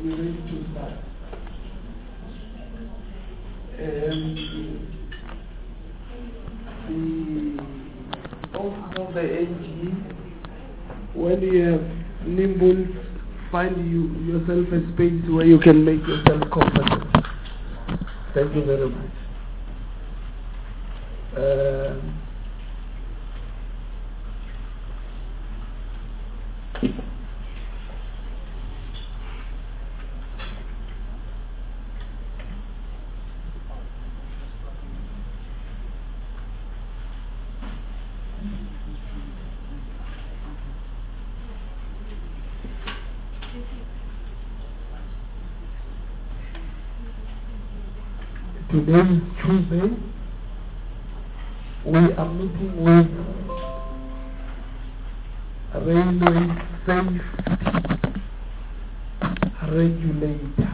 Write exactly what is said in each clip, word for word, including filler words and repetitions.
we're ready to start. Um, the office of the N G, when you have nimble, find you yourself a space where you can make yourself comfortable. Thank you very much. Uh, Today is Tuesday. We are meeting with Railway Safety Regulator.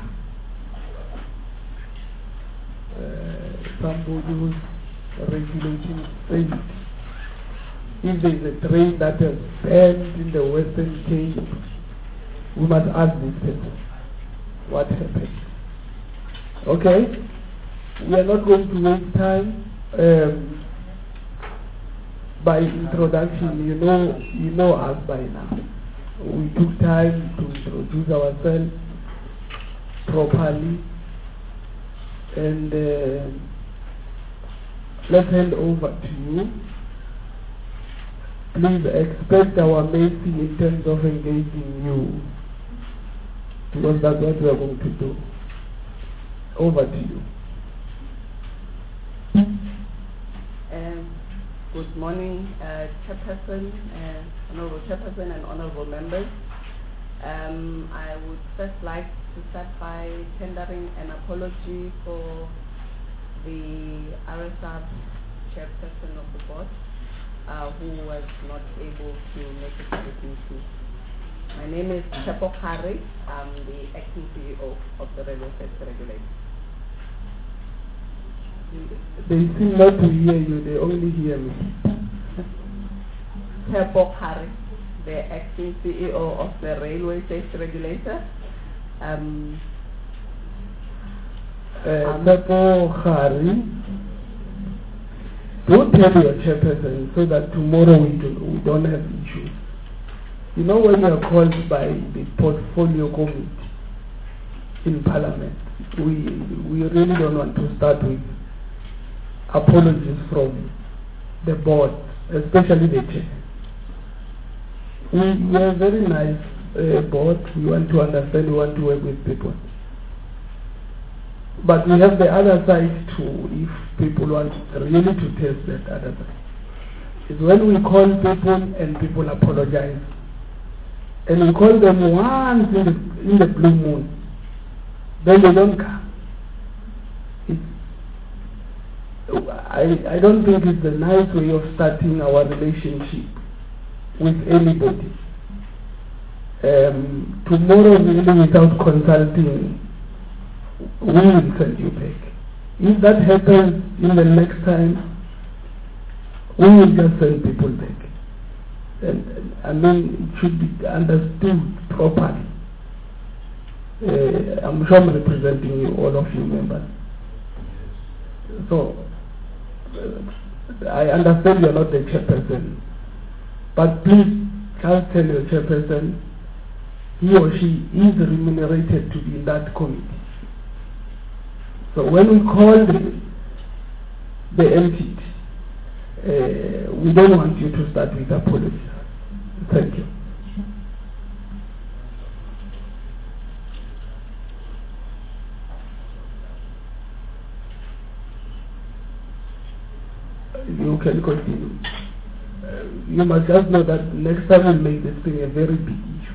Uh, somebody who's regulating safety. If there is a train that has burned in the Western Cape, we must ask this person what happened. Okay? We are not going to waste time. Um, by introduction, you know, you know us by now. We took time to introduce ourselves properly, and uh, let's hand over to you. Please expect our mercy in terms of engaging you, because that's what we are going to do. Over to you. Um, good morning, uh, Chairperson, uh, Honorable Chairperson and Honorable Members. Um, I would first like to start by tendering an apology for the R S R Chairperson of the Board uh, who was not able to make it to the meeting. My name is Tshepo Khare. I'm the acting C E O of the Railway Safety Regulator. They seem not to hear you, they only hear me. Tshepo Khare, the acting C E O of the Railway Safety Regulator. Um, Tshepo Khare, don't tell your chairperson so that tomorrow we, do, we don't have issues. You know, when you are called by the portfolio committee in Parliament, we, we really don't want to start with apologies from the board, especially the chair. We, we are a very nice uh, board. We want to understand, we want to work with people. But we have the other side too, if people want really to test that other side. It's when we call people and people apologize. And we call them once in the, in the blue moon. Then they don't come. I, I don't think it's a nice way of starting our relationship with anybody. Um, tomorrow, really, without consulting, we will send you back. If that happens in the next time, we will just send people back. And, and I mean, it should be understood properly. Uh, I'm sure I'm representing you, all of you members. So, I understand you are not the chairperson, but please just tell your chairperson he or she is remunerated to be in that committee. So when we call the, the entity, uh, we don't want you to start with apologies. Thank you. You can continue. Uh, you must just know that next time we'll make this thing a very big issue.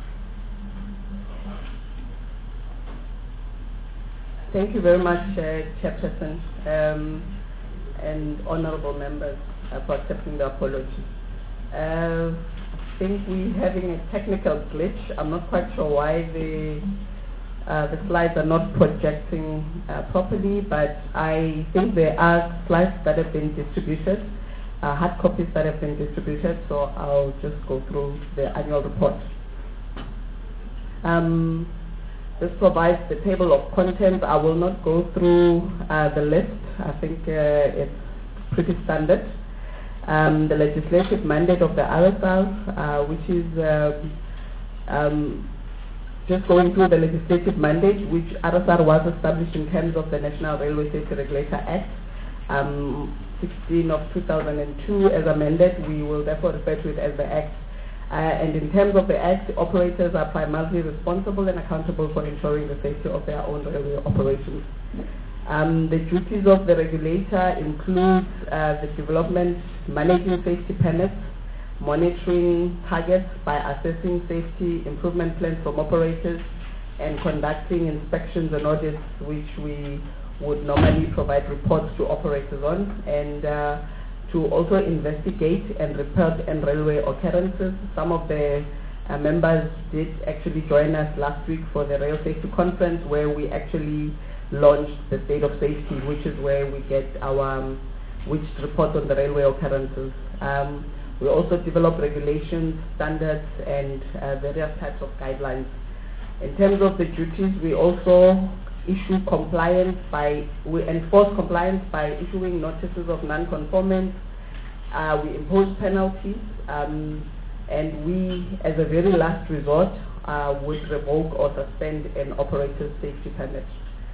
Thank you very much, uh, Chairperson, um, and honorable members uh, for accepting the apology. Uh, I think we're having a technical glitch. I'm not quite sure why the Uh, the slides are not projecting uh, properly, but I think there are slides that have been distributed, uh, hard copies that have been distributed, so I'll just go through the annual report. Um, this provides the table of contents. I will not go through uh, the list. I think uh, it's pretty standard. Um, the legislative mandate of the R S R, uh, which is um, um, just going through the legislative mandate, which R S R was established in terms of the National Railway Safety Regulator Act, um, sixteen of two thousand two, as amended. We will therefore refer to it as the Act. Uh, and in terms of the Act, operators are primarily responsible and accountable for ensuring the safety of their own railway operations. Um, the duties of the regulator include uh, the development, managing safety permits, monitoring targets by assessing safety improvement plans from operators, and conducting inspections and audits, which we would normally provide reports to operators on, and uh, to also investigate and report and railway occurrences. Some of the uh, members did actually join us last week for the Rail Safety Conference, where we actually launched the State of Safety, which is where we get our, um, which reports on the railway occurrences. Um, we also develop regulations, standards, and uh, various types of guidelines. In terms of the duties, we also issue compliance by, we enforce compliance by issuing notices of non-conformance. Uh, we impose penalties, um, and we, as a very last resort, uh, would revoke or suspend an operator's safety permit.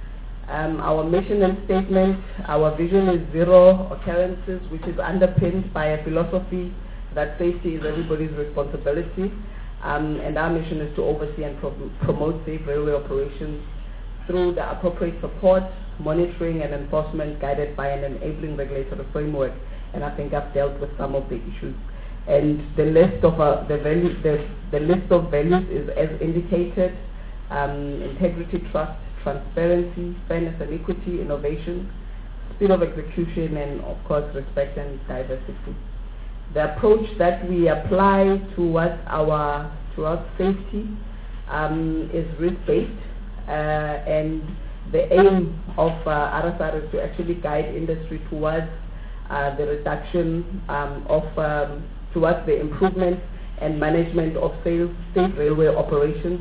Um, our mission and statement, our vision is zero occurrences, which is underpinned by a philosophy that safety is everybody's responsibility, um, and our mission is to oversee and pro promote safe railway operations through the appropriate support, monitoring, and enforcement guided by an enabling regulatory framework. And I think I've dealt with some of the issues. And the list of uh, the value, the, the list of values is as indicated: um, integrity, trust, transparency, fairness and equity, innovation, speed of execution, and of course respect and diversity. The approach that we apply towards our towards safety um, is risk-based. Uh, and the aim of uh, R S R is to actually guide industry towards uh, the reduction um, of, um, towards the improvement and management of safe, safe railway operations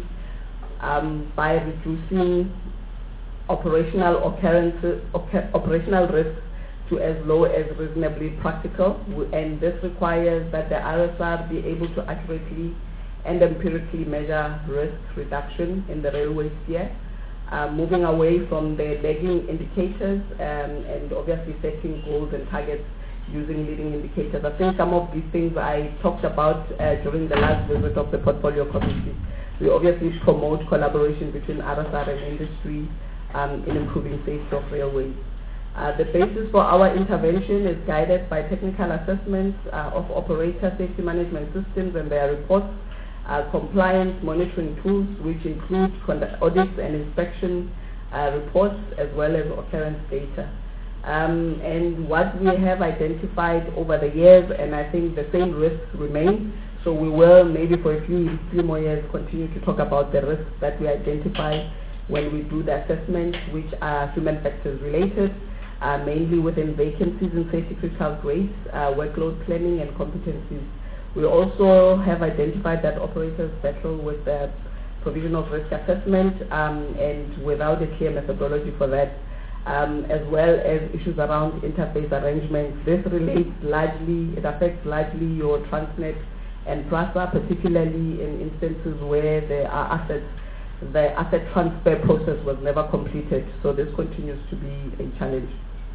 um, by reducing operational occurrences, occur, operational risks to as low as reasonably practical. And this requires that the R S R be able to accurately and empirically measure risk reduction in the railway sphere, uh, moving away from the lagging indicators um, and obviously setting goals and targets using leading indicators. I think some of these things I talked about uh, during the last visit of the Portfolio Committee. We obviously promote collaboration between R S R and industry um, in improving safety of railways. Uh, the basis for our intervention is guided by technical assessments uh, of operator safety management systems and their reports, Uh, compliance monitoring tools, which include audits and inspection uh, reports, as well as occurrence data. Um, and what we have identified over the years, and I think the same risks remain, so we will maybe for a few, few more years continue to talk about the risks that we identify when we do the assessment, which are human factors related, uh, mainly within vacancies in safety critical grades, uh, workload planning and competencies. We also have identified that operators battle with the provision of risk assessment um, and without a clear methodology for that, um, as well as issues around interface arrangements. This relates largely, it affects largely your Transnet and PRASA, particularly in instances where there are assets, the asset transfer process was never completed, so this continues to be a challenge.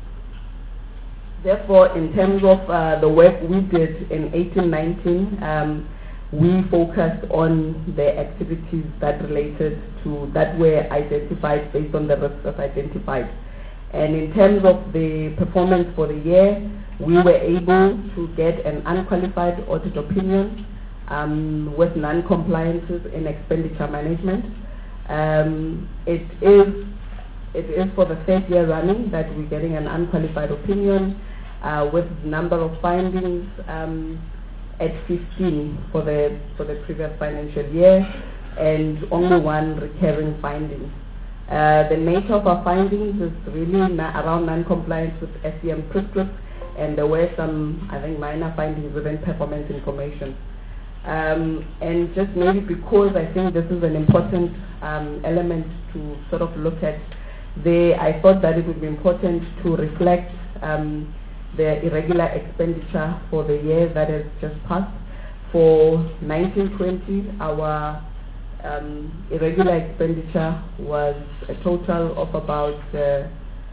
Therefore, in terms of uh, the work we did in eighteen nineteen, um, we focused on the activities that related to, that were identified based on the risks identified. And in terms of the performance for the year, we were able to get an unqualified audit opinion um, with non-compliances in expenditure management. Um, it is it is for the third year running that we're getting an unqualified opinion. Uh, with number of findings um, at fifteen for the for the previous financial year, and only one recurring finding. Uh, the nature of our findings is really na around non-compliance with S E M prescripts, and there were some, I think, minor findings within performance information. Um, and just maybe because I think this is an important um, element to sort of look at, they, I thought that it would be important to reflect um, the irregular expenditure for the year that has just passed. For nineteen twenty, our um, irregular expenditure was a total of about uh,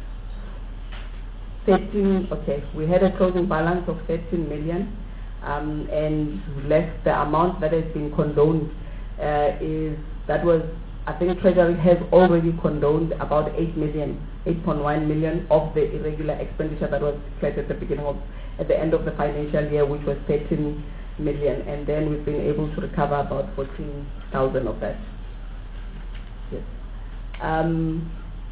thirteen, okay, we had a closing balance of thirteen million, um, and less the amount that has been condoned uh, is, that was, I think Treasury has already condoned about eight million, eight point one million of the irregular expenditure that was declared at the beginning of, at the end of the financial year, which was thirteen million, and then we've been able to recover about fourteen thousand of that. Yes. Um,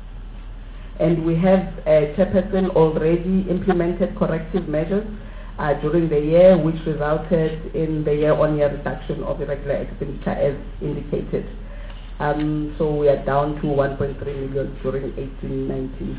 and we have a chairperson already implemented corrective measures uh, during the year, which resulted in the year-on-year reduction of irregular expenditure as indicated. Um, so we are down to one point three million during eighteen nineteen.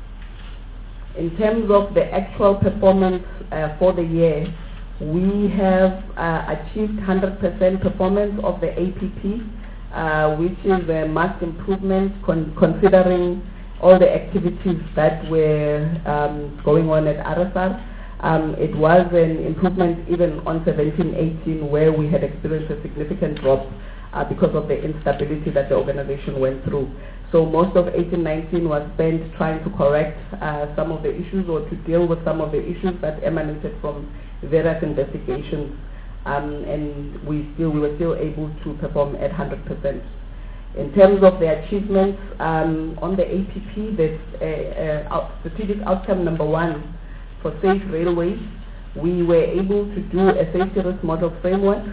In terms of the actual performance uh, for the year, we have uh, achieved one hundred percent performance of the A P P, uh, which is a marked improvement con considering all the activities that were um, going on at R S R. Um, it was an improvement even on seventeen eighteen, where we had experienced a significant drop uh, because of the instability that the organization went through. So most of eighteen nineteen was spent trying to correct uh, some of the issues, or to deal with some of the issues that emanated from various investigations, um, and we still we were still able to perform at one hundred percent. In terms of the achievements um, on the A P P, that's uh, uh, strategic outcome number one for safe railways. We were able to do a safety risk model framework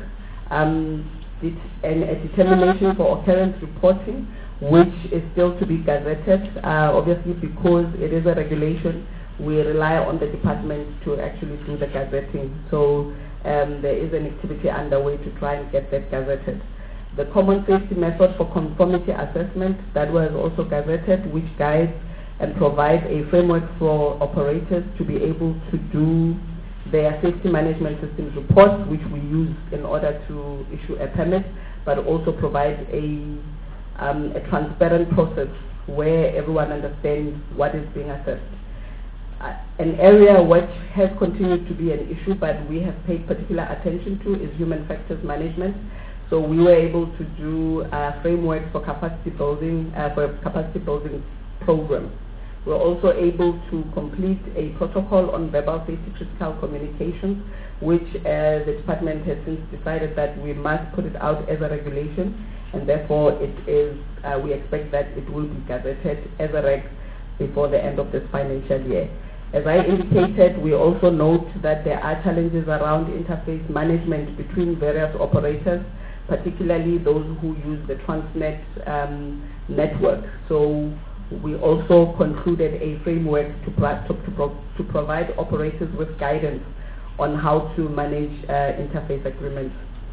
um, and a determination for occurrence reporting, which is still to be gazetted, uh, obviously because it is a regulation. We rely on the department to actually do the gazetting. So um, there is an activity underway to try and get that gazetted. The common safety method for conformity assessment, that was also gazetted, which guides and provides a framework for operators to be able to do their safety management systems reports, which we use in order to issue a permit, but also provide a, um, a transparent process where everyone understands what is being assessed. Uh, an area which has continued to be an issue, but we have paid particular attention to, is human factors management. So we were able to do a framework for capacity building, uh, for a capacity building program. We were also able to complete a protocol on verbal safety critical communications, which uh, the department has since decided that we must put it out as a regulation, and therefore it is, uh, we expect that it will be gazetted as a reg before the end of this financial year. As I indicated, we also note that there are challenges around interface management between various operators, particularly those who use the Transnet um, network. So we also concluded a framework to, to, to, pro to provide operators with guidance on how to manage uh, interface agreements.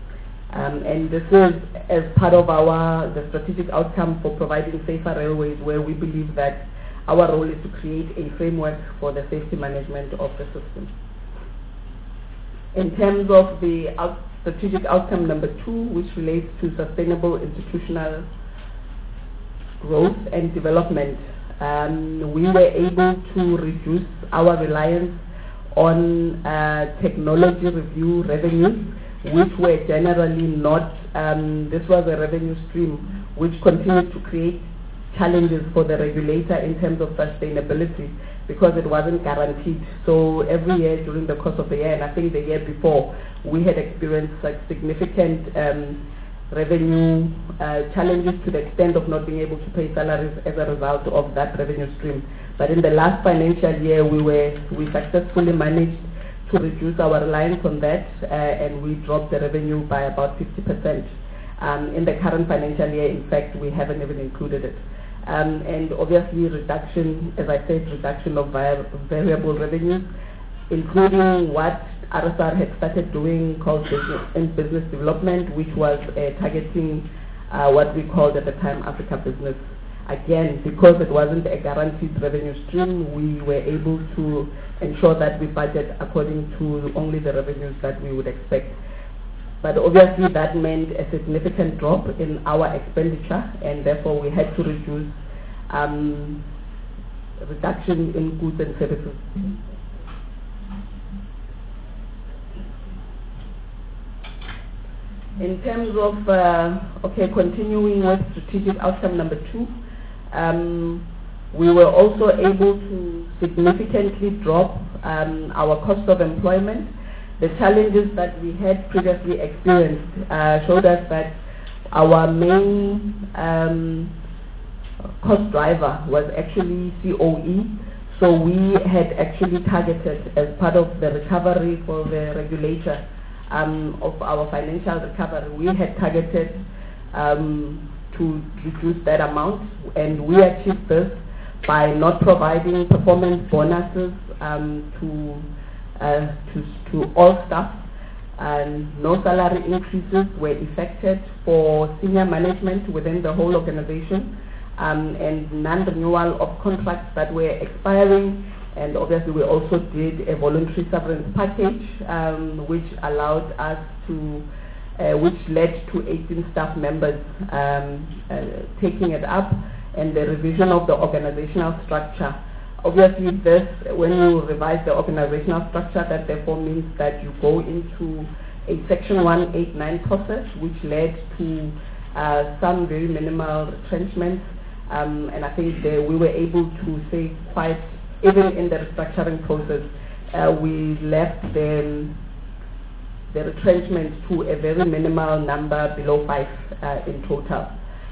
Um, and this is as part of our the strategic outcome for providing safer railways, where we believe that our role is to create a framework for the safety management of the system. In terms of the out strategic outcome number two, which relates to sustainable institutional growth and development, um, we were able to reduce our reliance on uh, technology review revenues, which were generally not, um, this was a revenue stream which continued to create challenges for the regulator in terms of sustainability, because it wasn't guaranteed. So every year during the course of the year, and I think the year before, we had experienced such significant um, revenue uh, challenges to the extent of not being able to pay salaries as a result of that revenue stream. But in the last financial year, we were we successfully managed to reduce our reliance on that, uh, and we dropped the revenue by about fifty percent. Um, in the current financial year, in fact, we haven't even included it. Um, and obviously reduction, as I said, reduction of variable revenues, including what R S R had started doing called business and business development, which was uh, targeting uh, what we called at the time Africa Business. Again, because it wasn't a guaranteed revenue stream, we were able to ensure that we budget according to only the revenues that we would expect. But obviously that meant a significant drop in our expenditure, and therefore we had to reduce um, reduction in goods and services. In terms of, uh, okay, continuing with strategic outcome number two, um, we were also able to significantly drop um, our cost of employment. The challenges that we had previously experienced uh, showed us that our main um, cost driver was actually C O E. So we had actually targeted, as part of the recovery for the regulator um, of our financial recovery, we had targeted um, to reduce that amount, and we achieved this by not providing performance bonuses um, to, uh, to to all staff, and no salary increases were effected for senior management within the whole organization, um, and non-renewal of contracts that were expiring. And obviously we also did a voluntary severance package, um, which allowed us to Uh, which led to eighteen staff members um, uh, taking it up, and the revision of the organizational structure. Obviously this, when you revise the organizational structure, that therefore means that you go into a section one eighty-nine process, which led to uh, some very minimal retrenchments, um, and I think that we were able to say quite, even in the restructuring process, uh, we left them the retrenchment to a very minimal number, below five uh, in total.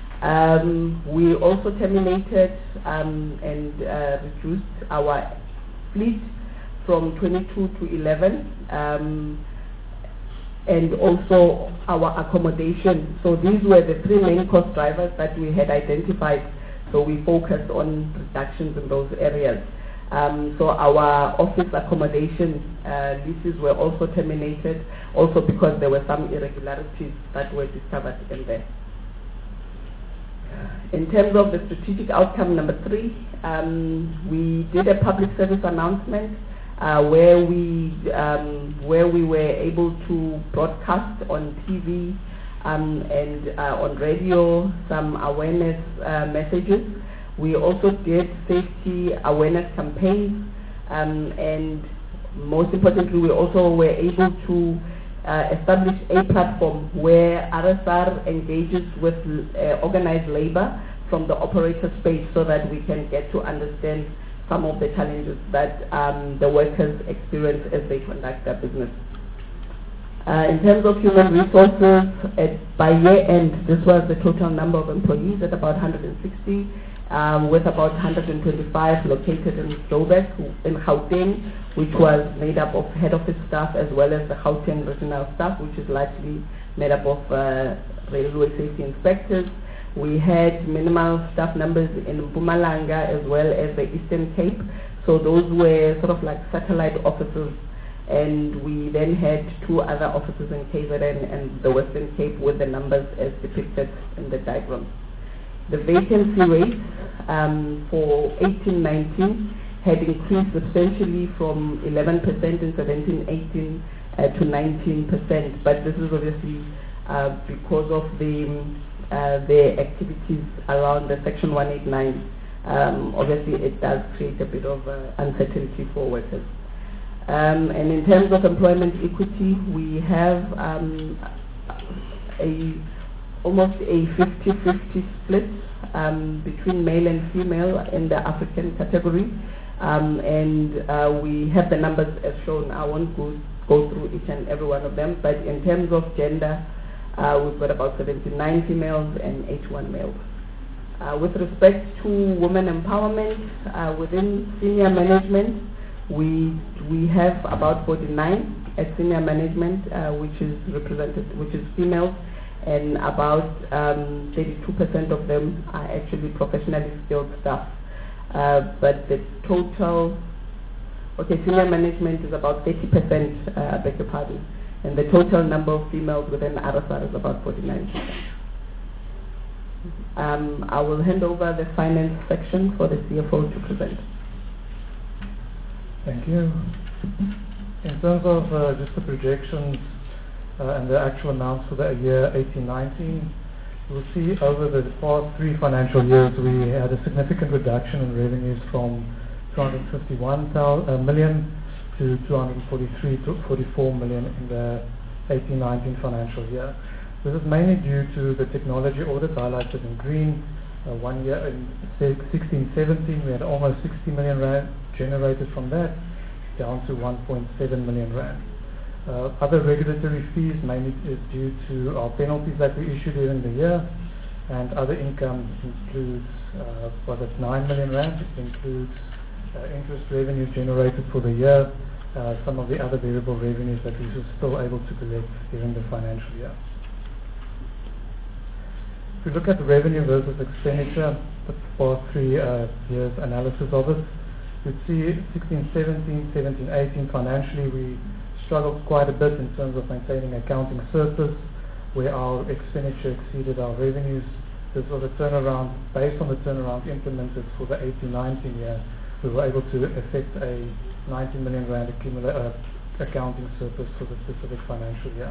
Um, we also terminated um, and uh, reduced our fleet from twenty-two to eleven, um, and also our accommodation. So these were the three main cost drivers that we had identified, so we focused on reductions in those areas. Um, so our office accommodation uh, leases were also terminated, also because there were some irregularities that were discovered in there. In terms of the strategic outcome number three, um, we did a public service announcement uh, where we um, where we were able to broadcast on T V um, and uh, on radio some awareness uh, messages. We also did safety awareness campaigns, um, and most importantly, we also were able to uh, establish a platform where R S R engages with uh, organized labor from the operator space, so that we can get to understand some of the challenges that um, the workers experience as they conduct their business. Uh, in terms of human resources, at, by year end, this was the total number of employees at about one hundred sixty. Um, with about one hundred twenty-five located in Joburg, in Gauteng, which was made up of head office staff as well as the Gauteng regional staff, which is largely made up of uh, railway safety inspectors. We had minimal staff numbers in Mpumalanga as well as the Eastern Cape, so those were sort of like satellite offices, and we then had two other offices in K Z N and the Western Cape with the numbers as depicted in the diagram. The vacancy rate um, for eighteen nineteen had increased substantially from eleven percent in seventeen eighteen uh, to nineteen percent, but this is obviously uh, because of the uh, the activities around the section one eighty-nine. Um, obviously it does create a bit of uh, uncertainty for workers. Um, and in terms of employment equity, we have um, a almost a fifty fifty split um, between male and female in the African category, um, and uh, we have the numbers as shown. I won't go, go through each and every one of them, but in terms of gender, uh, we've got about seventy-nine females and eighty-one males. Uh, with respect to women empowerment, uh, within senior management, we we have about forty-nine at senior management, uh, which is represented, which is females, and about um, thirty-two percent of them are actually professionally skilled staff. Uh, but the total, okay, senior management is about thirty percent, uh, I beg your pardon, and the total number of females within R S R is about forty-nine percent. Um, I will hand over the finance section for the C F O to present. Thank you. In terms of uh, just the projections uh, and the actual amounts for the year eighteen nineteen. You'll see over the past three financial years we had a significant reduction in revenues from two hundred fifty-one million to two hundred forty-three to forty-four million in the eighteen nineteen financial year. This is mainly due to the technology audit highlighted in green. Uh, one year in sixteen seventeen we had almost sixty million rand generated from that, down to one point seven million rand. Uh, other regulatory fees mainly is due to our penalties that we issued during the year, and other income includes uh, was at nine million rand. It includes uh, interest revenue generated for the year, uh, some of the other variable revenues that we were still able to collect during the financial year. If we look at the revenue versus expenditure, the past three uh, years analysis of it, you'd see sixteen seventeen, seventeen eighteen financially we struggled quite a bit in terms of maintaining accounting surplus, where our expenditure exceeded our revenues. This was a turnaround, based on the turnaround implemented for the eighteen nineteen year. We were able to effect a ninety million rand accumula- uh, accounting surplus for the specific financial year.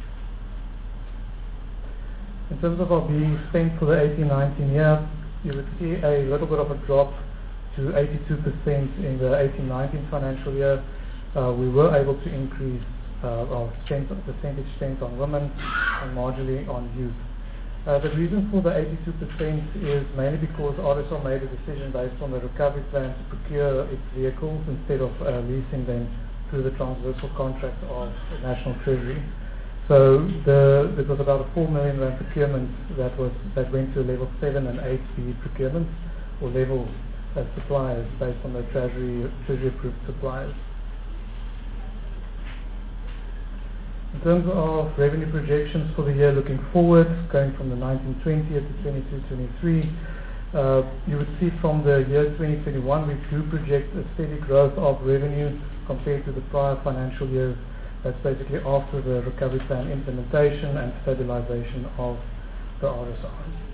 In terms of our being spent for the eighteen nineteen year, you would see a little bit of a drop to eighty-two percent in the eighteen nineteen financial year. Uh, we were able to increase uh, our spend, percentage spent on women and marginally on youth. Uh, the reason for the eighty-two percent is mainly because R S R made a decision based on the recovery plan to procure its vehicles instead of uh, leasing them through the transversal contract of the National Treasury. So the, it was about a four million rand procurement that was that went to level seven and eight B procurement, or level uh, suppliers based on the Treasury Treasury approved suppliers. In terms of revenue projections for the year looking forward, going from the nineteen twenty to twenty-two twenty-three, uh, you would see from the year twenty twenty-one we do project a steady growth of revenue compared to the prior financial years. That's basically after the recovery plan implementation and stabilization of the R S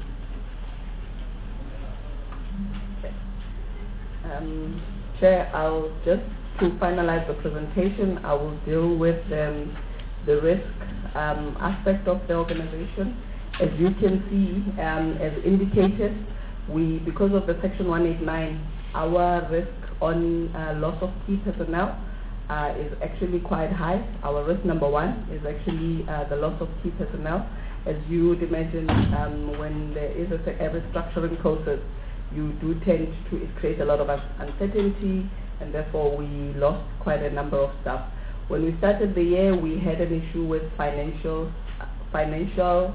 R. Um, Chair, I'll just to finalize the presentation, I will deal with um, the risk um, aspect of the organization. As you can see, um, as indicated, we, because of the Section one eighty-nine, our risk on uh, loss of key personnel uh, is actually quite high. Our risk number one is actually uh, the loss of key personnel. As you would imagine, um, when there is a, a restructuring process, you do tend to it create a lot of uncertainty, and therefore we lost quite a number of staff. When we started the year, we had an issue with financial, financial.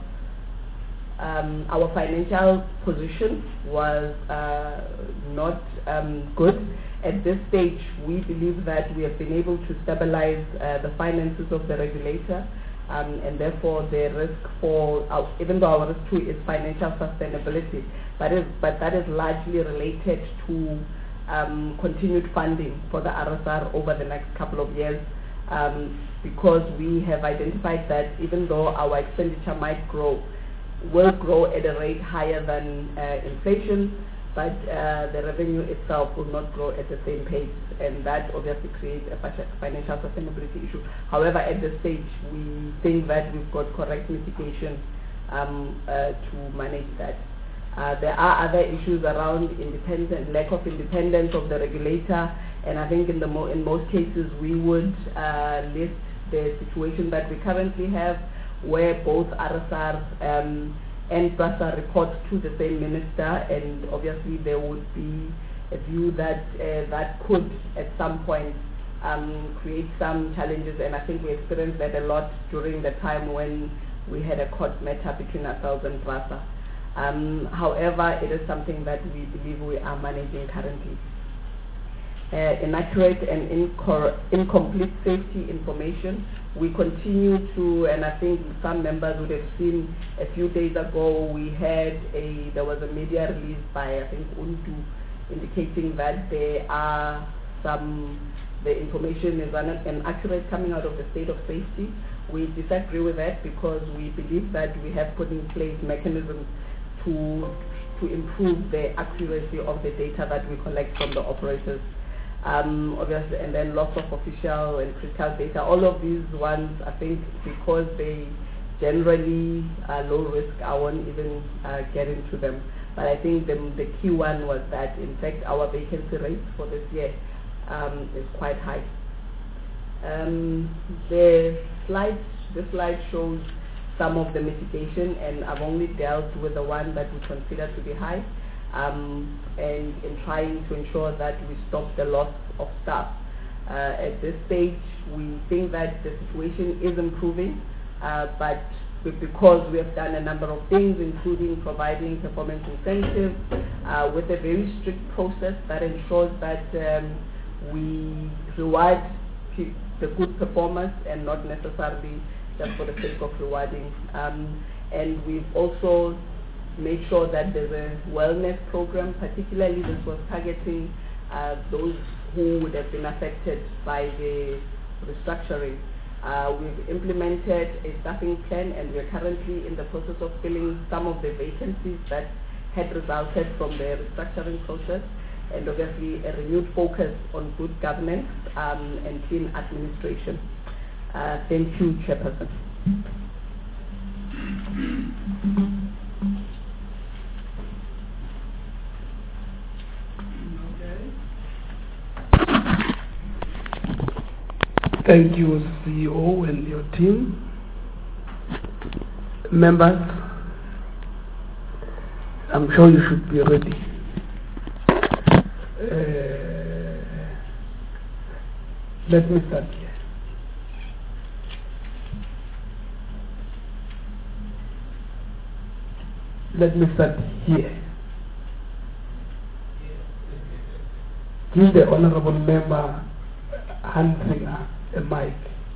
Um, our financial position was uh, not um, good. At this stage, we believe that we have been able to stabilize uh, the finances of the regulator, um, and therefore the risk for, our, even though our risk too is financial sustainability, but, is, but that is largely related to um, continued funding for the R S R over the next couple of years. Um, because we have identified that even though our expenditure might grow, will grow at a rate higher than uh, inflation, but uh, the revenue itself will not grow at the same pace, and that obviously creates a financial sustainability issue. However, at this stage, we think that we've got correct mitigation um, uh, to manage that. Uh, there are other issues around independent, lack of independence of the regulator, and I think in, the mo in most cases we would uh, list the situation that we currently have, where both R S R um, and PRASA report to the same minister, and obviously there would be a view that uh, that could at some point um, create some challenges, and I think we experienced that a lot during the time when we had a court matter between ourselves and PRASA. Um, however, it is something that we believe we are managing currently. Uh, inaccurate and incor incomplete safety information. We continue to, and I think some members would have seen a few days ago, we had a, there was a media release by, I think, UNTU, indicating that there are some, the information is inaccurate coming out of the state of safety. We disagree with that because we believe that we have put in place mechanisms to, to improve the accuracy of the data that we collect from the operators. Um, obviously, and then loss of official and critical data. All of these ones, I think, because they generally are low risk, I won't even uh, get into them. But I think the, the key one was that, in fact, our vacancy rate for this year um, is quite high. Um, the slide, the slide shows some of the mitigation, and I've only dealt with the one that we consider to be high, um, and in trying to ensure that we stop the loss of staff. Uh, at this stage, we think that the situation is improving, uh, but because we have done a number of things, including providing performance incentives uh, with a very strict process that ensures that um, we reward the good performance and not necessarily just for the sake of rewarding. Um, and we've also made sure that there's a wellness program, particularly this was targeting uh, those who would have been affected by the restructuring. Uh, we've implemented a staffing plan, and we're currently in the process of filling some of the vacancies that had resulted from the restructuring process, and obviously a renewed focus on good governance um, and clean administration. Uh, thank you, Chairperson. Thank you, C E O and your team. Members, I'm sure you should be ready. Uh, let me start here. Let me start here. Give the honorable member Hansinger a mic.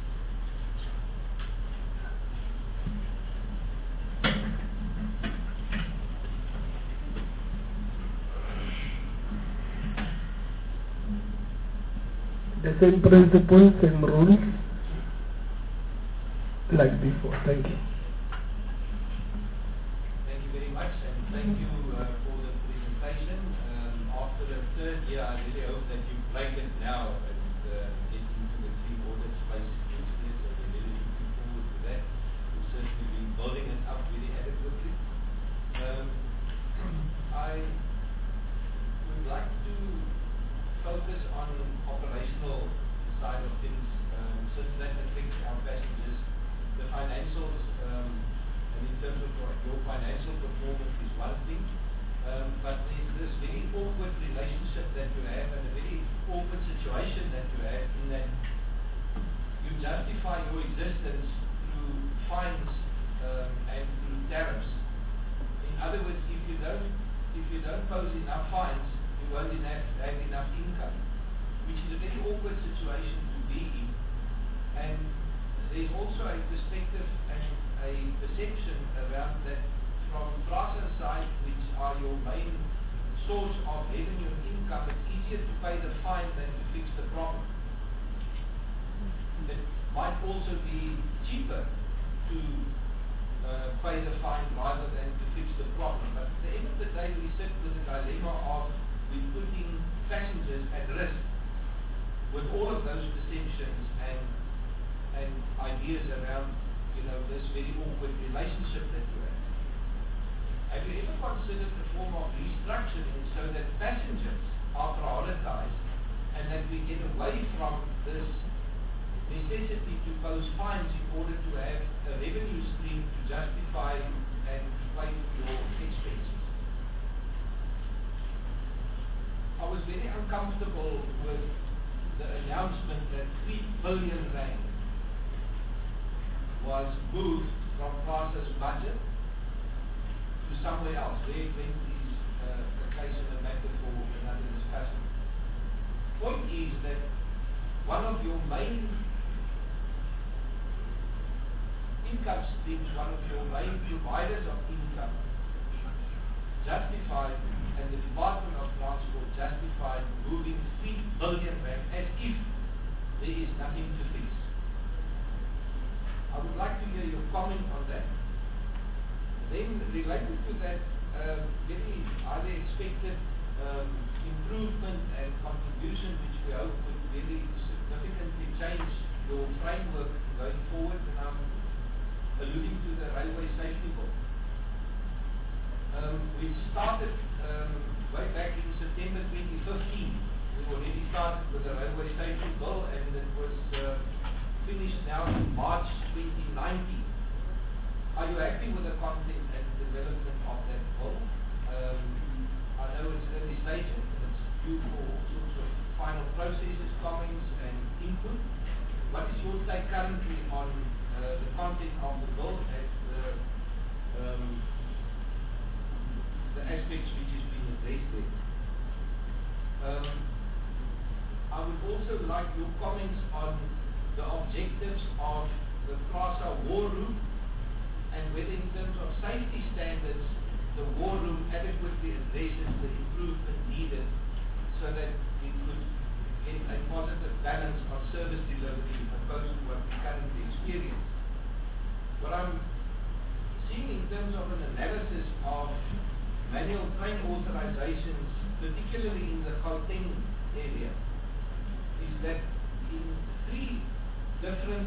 The same principles, same rules, like before. Thank you. Thank you very much, and thank you uh, for the presentation. Um, after the third year, I really hope that you break it now and uh, get into the three audit space next year. So we're really looking forward to that. We'll certainly be building it up really adequately. Um, I would like to focus on operational side of things, um, since that affects our passengers. The financials, um, and in terms of your, your financial performance is one thing, um, but there's this very awkward relationship that you have, and a very awkward situation that you have, in that you justify your existence through fines um, and through tariffs. In other words, if you don't, if you don't pose enough fines, you won't have, have enough income, which is a very awkward situation to be in. And there's also a perspective and a perception around that from Prasa's side, which are your main source of revenue and income, it's easier to pay the fine than to fix the problem. It might also be cheaper to uh, pay the fine rather than to fix the problem. But at the end of the day, we sit with the dilemma of we're putting passengers at risk with all of those perceptions and and ideas around, you know, this very awkward relationship that you have. Have you ever considered the form of restructuring so that passengers are prioritized and that we get away from this necessity to pose fines in order to have a revenue stream to justify and pay your expenses? I was very uncomfortable with the announcement that three billion rand was moved from Prasa's budget to somewhere else. Where it went is uh, a case of a matter for another discussion. Point is that one of your main income streams, one of your main providers of income, justified, and the Department of Transport justified moving three billion rand as if there is nothing to fix. I would like to hear your comment on that. Then, related to that, uh, very highly expected um, improvement and contribution which we hope would really significantly change your framework going forward, and I'm alluding to the Railway Safety Bill. Um, we started um, way back in September twenty fifteen. We already started with the Railway Safety Bill, and it was uh, finished now in March twenty nineteen. Are you happy with the content and development of that bill? Um, I know it's early stage and it's due for all sorts of final processes, comments and input. What is your take currently on uh, the content of the bill and the, um, the aspects which has been addressed there? Um, I would also like your comments on the objectives of the CRASA war room, and whether in terms of safety standards the war room adequately addresses the improvement needed so that we could get a positive balance of service delivery opposed to what we currently experience. What I'm seeing in terms of an analysis of manual train authorizations, particularly in the Gauteng area, is that in three different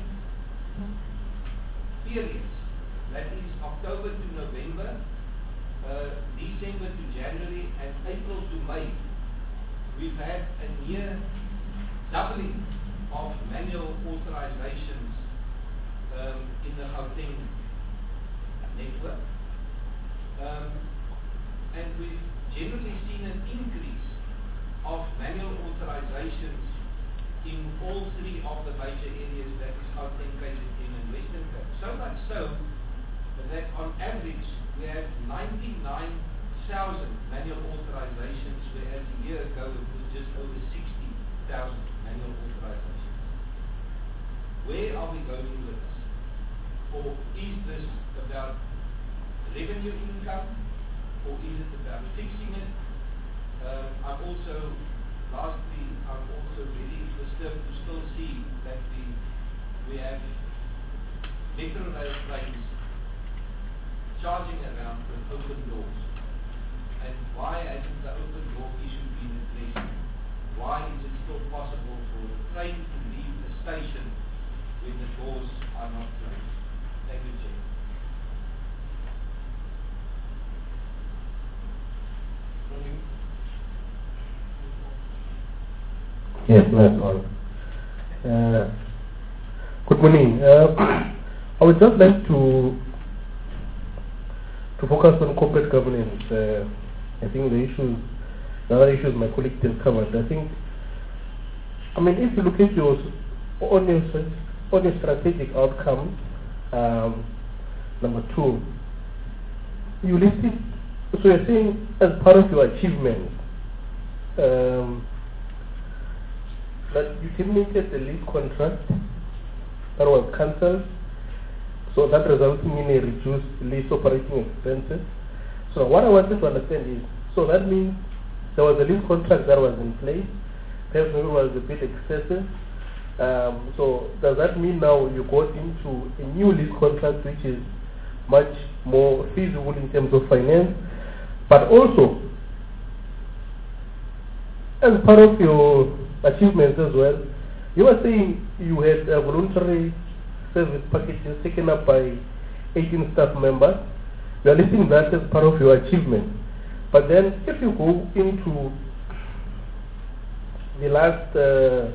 periods, that is October to November, uh, December to January, and April to May, we've had a near doubling of manual authorizations um, in the Gauteng network. Um, and we've generally seen an increase of manual authorizations in all three of the major areas, that is Gauteng, K Z N and Western Cape. So much so that on average we have ninety-nine thousand manual authorizations, whereas a year ago it was just over sixty thousand manual authorizations. Where are we going with this? Or is this about revenue income, or is it about fixing it? Uh, I'm also, lastly, I'm also really disturbed to still see that we, we have metro rail trains charging around with open doors. And why hasn't the open door issue been addressed? Why is it still possible for the train to leave the station when the doors are not closed? Thank you, Chair. Yes, that's all. Uh, good morning. Uh, I would just like to to focus on corporate governance. Uh, I think the issues, the other issues my colleague has covered. I think, I mean, if you look at your on your, on your strategic outcome, um, number two, you listed. So you're saying as part of your achievements. Um, that you terminated the lease contract that was cancelled, so that resulting in a reduced lease operating expenses. So what I wanted to understand is, so that means there was a lease contract that was in place, perhaps maybe it was a bit excessive. Um, so does that mean now you got into a new lease contract which is much more feasible in terms of finance, but also as part of your achievements as well, you were saying you had uh, voluntary service packages taken up by eighteen staff members. You are listing that as part of your achievement. But then if you go into the last uh,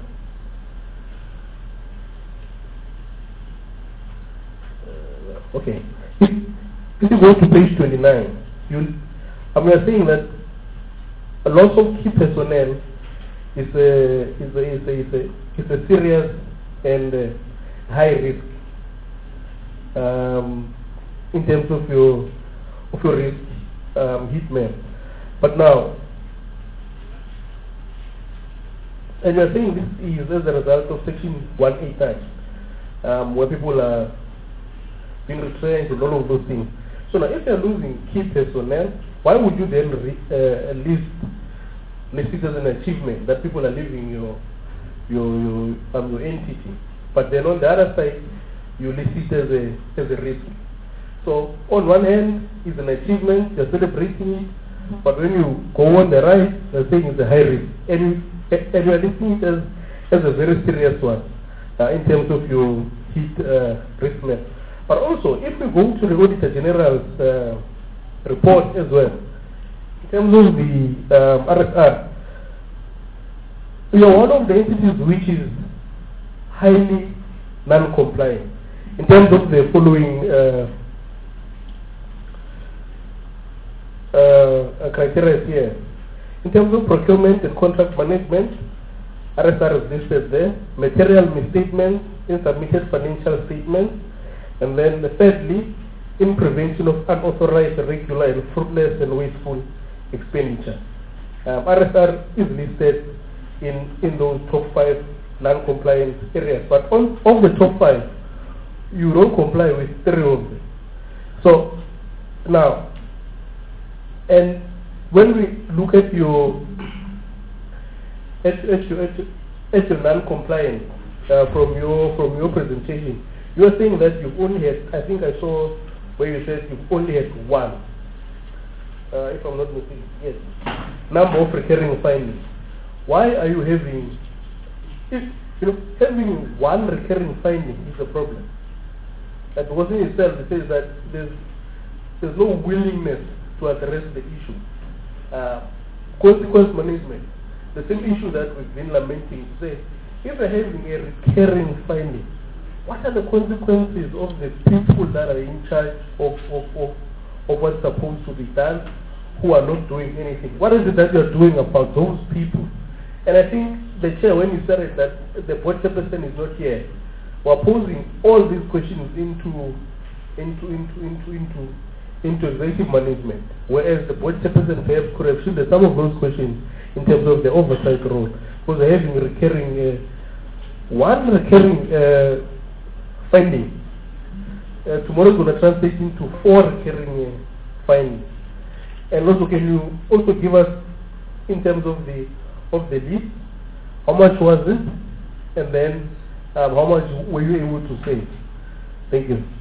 uh, okay, if, if you go to page twenty-nine, you I mean, you're saying that a loss of key personnel is a is a is a is a, is a serious and uh, high risk um, in terms of your of your risk um, hitman. But now, and you're saying this is as a result of Section one eighty-nine, um, where people are being retrenched and all of those things. So now, if you're losing key personnel, why would you then re, uh, list list it as an achievement that people are leaving your your your, um, your entity, but then on the other side you list it as a as a risk? So on one hand it's an achievement, you're celebrating it, But when you go on the right, they're saying it's a high risk. And, and we are looking as, as a very serious one uh, in terms of your heat uh, risk level. But also, if we go to the Auditor General's uh, report as well, in terms of the um, R S R, we are one of the entities which is highly non-compliant in terms of the following uh, uh, criteria here. In terms of procurement and contract management, R S R is listed there. Material misstatements in submitted financial statements. And then thirdly, in prevention of unauthorized, irregular, and fruitless and wasteful expenditure. Um, R S R is listed in, in those top five non-compliant areas. But on, of the top five, you don't comply with three of them. So, now, and when we look at your, at, at your, at your, at your non-compliance uh, from your from your presentation, you are saying that you've only had, I think I saw where you said you've only had one, uh, if I'm not mistaken, yes, number of recurring findings. Why are you having, if, you know, having one recurring finding is a problem. That because in itself it says that there's, there's no willingness to address the issue. Uh, consequence management, the same issue that we've been lamenting, to say, if they're having a recurring finding, what are the consequences of the people that are in charge of, of, of, of what's supposed to be done, who are not doing anything? What is it that you're doing about those people? And I think the chair, when you said it, that the board chairperson is not here, we're posing all these questions into into into into into into executive management, whereas the board chairperson perhaps could have shielded some of those questions in terms of the oversight role, because they're having recurring uh, one recurring uh, finding. Uh, tomorrow is going to translate into four recurring uh, findings. And also, can you also give us, in terms of the of the list, how much was it, and then um, how much were you able to save? Thank you.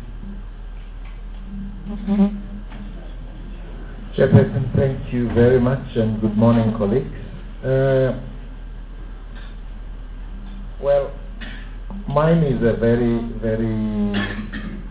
Chairperson, thank you very much, and good morning, colleagues. Uh, well, mine is a very, very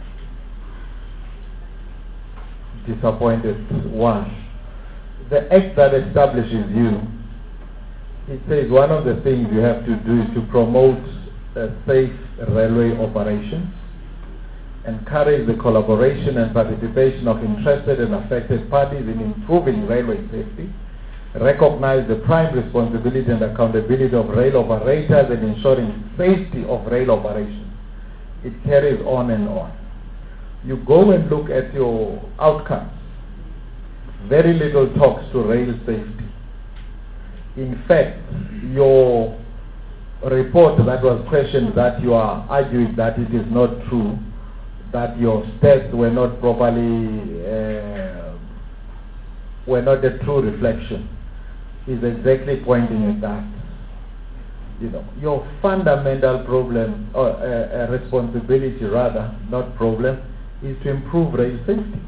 disappointed one. The act that establishes you, it says one of the things you have to do is to promote uh, safe railway operations, encourage the collaboration and participation of interested and affected parties in improving railway safety, recognize the prime responsibility and accountability of rail operators in ensuring safety of rail operations. It carries on and on. You go and look at your outcomes. Very little talks to rail safety. In fact, your report that was questioned, that you are arguing that it is not true, that your stats were not properly, uh, were not a true reflection, is exactly pointing at that. You know, your fundamental problem, or uh, uh, responsibility rather, not problem, is to improve rail safety.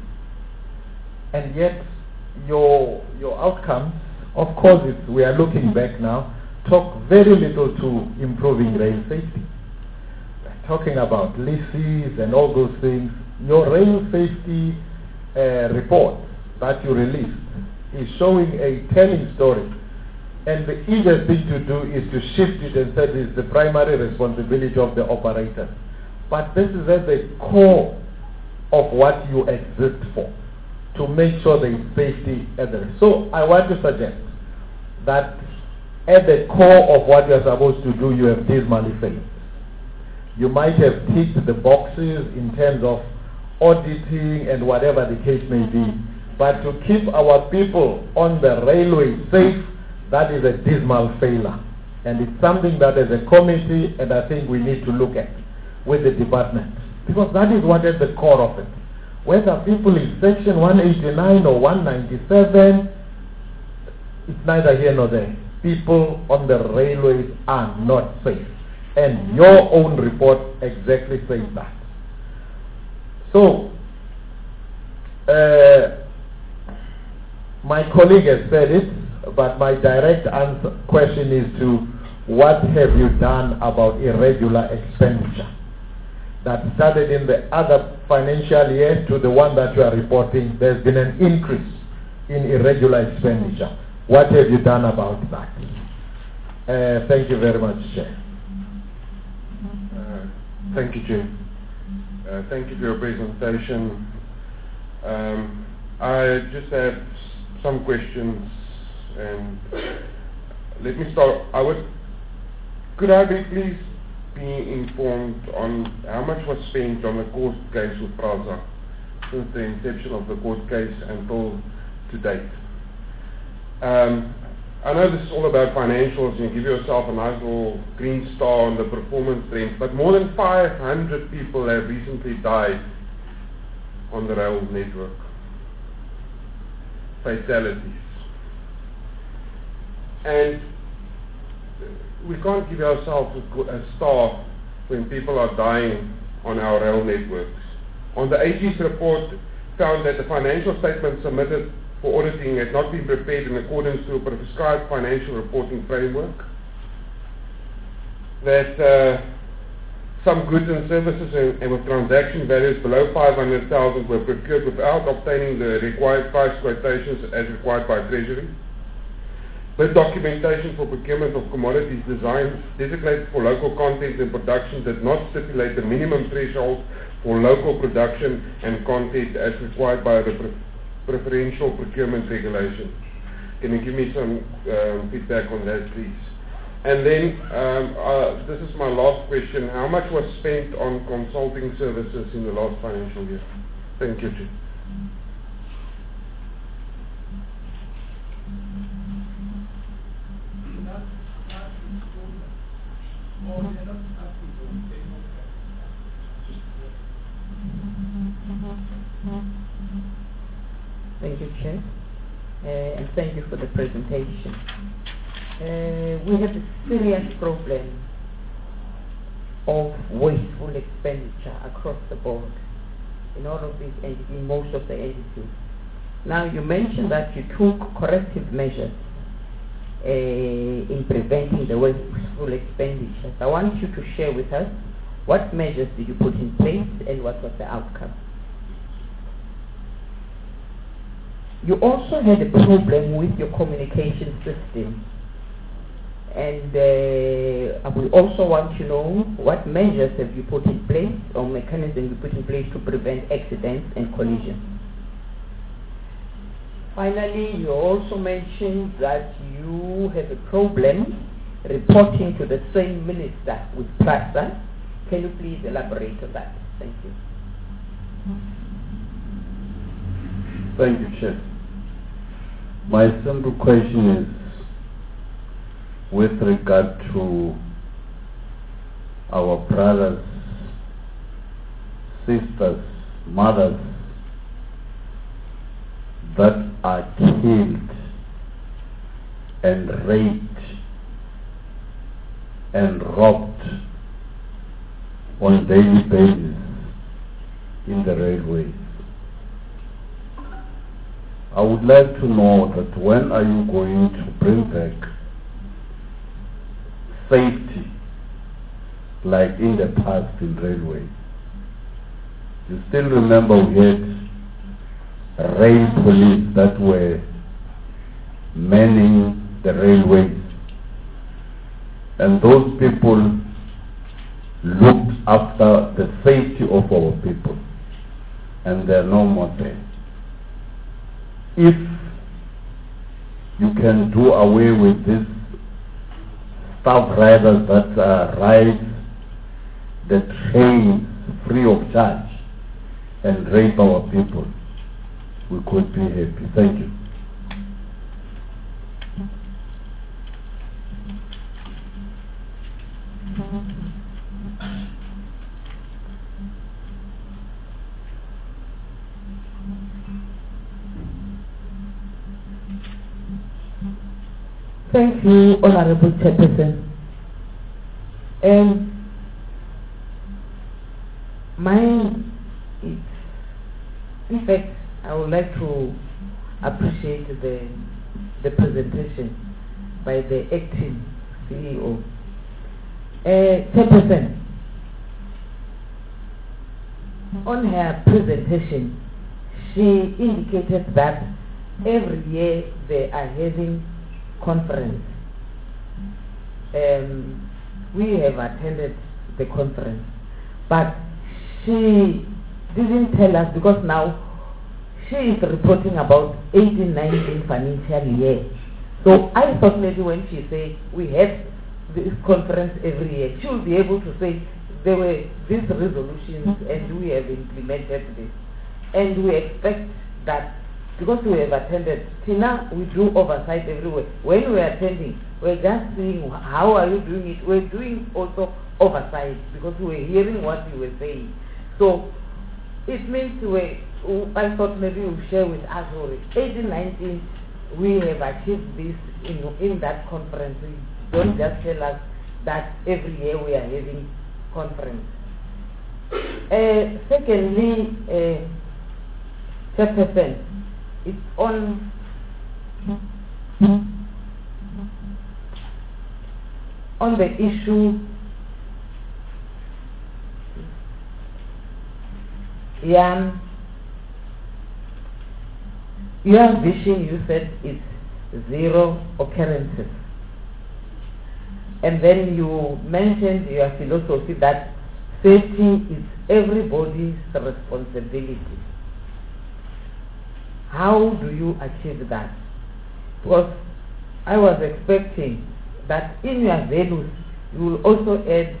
And yet, your your outcomes, of course, it's, we are looking back now, talk very little to improving rail safety. We're talking about leases and all those things. Your rail safety uh, report that you released is showing a telling story. And the easiest thing to do is to shift it and say it's the primary responsibility of the operator. But this is at the core of what you exist for, to make sure there is safety at the. So I want to suggest that at the core of what you are supposed to do, you have dismally failed. You might have ticked the boxes in terms of auditing and whatever the case may be, but to keep our people on the railway safe, that is a dismal failure. And it's something that as a committee, and I think we need to look at with the department, because that is what is the core of it. Whether people in section one eighty-nine or one ninety-seven, it's neither here nor there. People on the railways are not safe. And your own report exactly says that. So, uh, my colleague has said it, but my direct answer question is to what have you done about irregular expenditure that started in the other financial year to the one that you are reporting? There's been an increase in irregular expenditure. What have you done about that? Uh, thank you very much, Chair. Uh, thank you, Chair. Uh, thank you for your presentation. Um, I just have some questions, and let me start. I would, could I be please be informed on how much was spent on the court case with PRASA since the inception of the court case until to date? Um, I know this is all about financials, and you give yourself a nice little green star on the performance trends, but more than five hundred people have recently died on the rail network. Fatalities. And we can't give ourselves a, a star when people are dying on our rail networks. On the A G's report found that the financial statement submitted for auditing had not been prepared in accordance to a prescribed financial reporting framework. That uh, some goods and services and, and with transaction values below five hundred thousand were procured without obtaining the required price quotations as required by Treasury. Bid documentation for procurement of commodities designed designated for local content and production did not stipulate the minimum threshold for local production and content as required by the pre preferential procurement regulation. Can you give me some um, feedback on that, please? And then, um, uh, this is my last question. How much was spent on consulting services in the last financial year? Thank you, Chair. Thank you, Chair, uh, and thank you for the presentation. Uh, we have a serious problem of wasteful expenditure across the board in all of these entities, in most of the entities. Now, you mentioned that you took corrective measures uh, in preventing the wasteful expenditures. I want you to share with us what measures did you put in place and what was the outcome. You also had a problem with your communication system, and uh, we also want to know what measures have you put in place or mechanisms you put in place to prevent accidents and collisions. Finally, you also mentioned that you have a problem reporting to the same minister with PRASA. Can you please elaborate on that? Thank you. Thank you, Chair. My simple question is with regard to our brothers, sisters, mothers that are killed and raped and robbed on a daily basis in the railways. I would like to know that when are you going to bring back safety like in the past in railway? You still remember we had rail police that were manning the railways, and those people looked after the safety of our people, and they're no more there. If you can do away with this staff riders that uh, ride the trains free of charge and rape our people, we could be happy. Thank you. Thank you, Honorable Chairperson. Um, mine is, in fact, I would like to appreciate the the presentation by the acting C E O. Uh, Chairperson, on her presentation, she indicated that every year they are having conference. Um, we have attended the conference, but she didn't tell us, because now she is reporting about eighteen nineteen financial year. So I thought maybe when she say we have this conference every year, she will be able to say there were these resolutions and we have implemented this. And we expect that because we have attended, Tina, we do oversight everywhere. When we are attending, we're just seeing how are you doing it. We're doing also oversight because we're hearing what you were saying. So it means we, I thought maybe we'll share with us already. eighteen nineteen, we have achieved this in, in that conference. Don't just tell us that every year we are having conference. Uh, secondly, uh, Chairperson, it's on on the issue Jan, your vision, you said it's zero occurrences. And then you mentioned your philosophy that safety is everybody's responsibility. How do you achieve that? Because I was expecting that in your values you will also add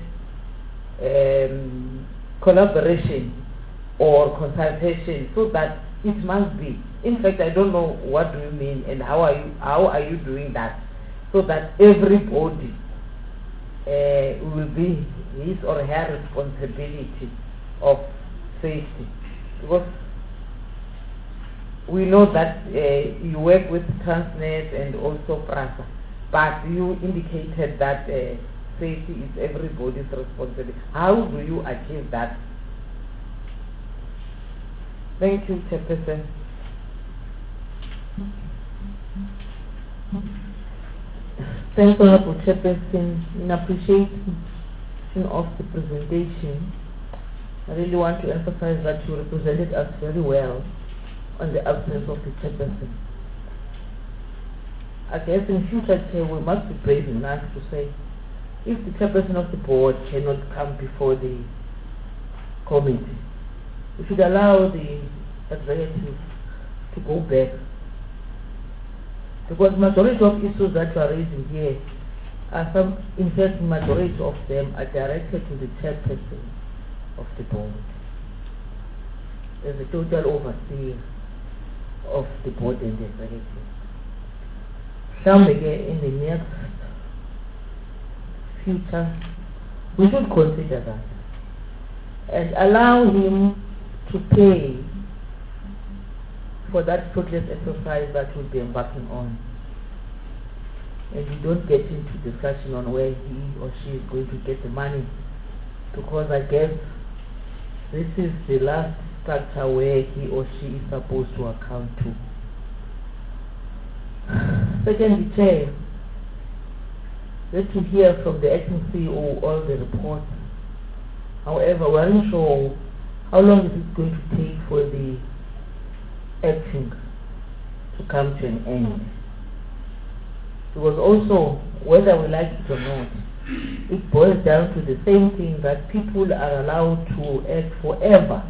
um, collaboration or consultation, so that it must be. In fact, I don't know what do you mean and how are you how are you doing that, so that everybody uh, will be his or her responsibility of safety. Because we know that uh, you work with Transnet and also PRASA, but you indicated that uh, safety is everybody's responsibility. How do you achieve that? Thank you, Chairperson. Thanks, Honorable Chairperson. In appreciation of the presentation, I really want to emphasize that you represented us very well on the absence of the Chairperson. I guess in future, Chair, we must be brave enough to say, if the Chairperson of the board cannot come before the committee, we should allow the executive to go back. Because majority of issues that you are raising here are some, in fact, majority of them are directed to the Chairperson of the board as a total overseer of the board and the executive. Some again in the next future, we should consider that and allow him to pay for that fruitless exercise that we'll be embarking on. And we don't get into discussion on where he or she is going to get the money, because I guess this is the last structure where he or she is supposed to account to. Secondly, Chair, let to hear from the acting C E O all the reports. However, we aren't sure how long is it going to take for the acting to come to an end. Because also, whether we like it or not, it boils down to the same thing, that people are allowed to act forever.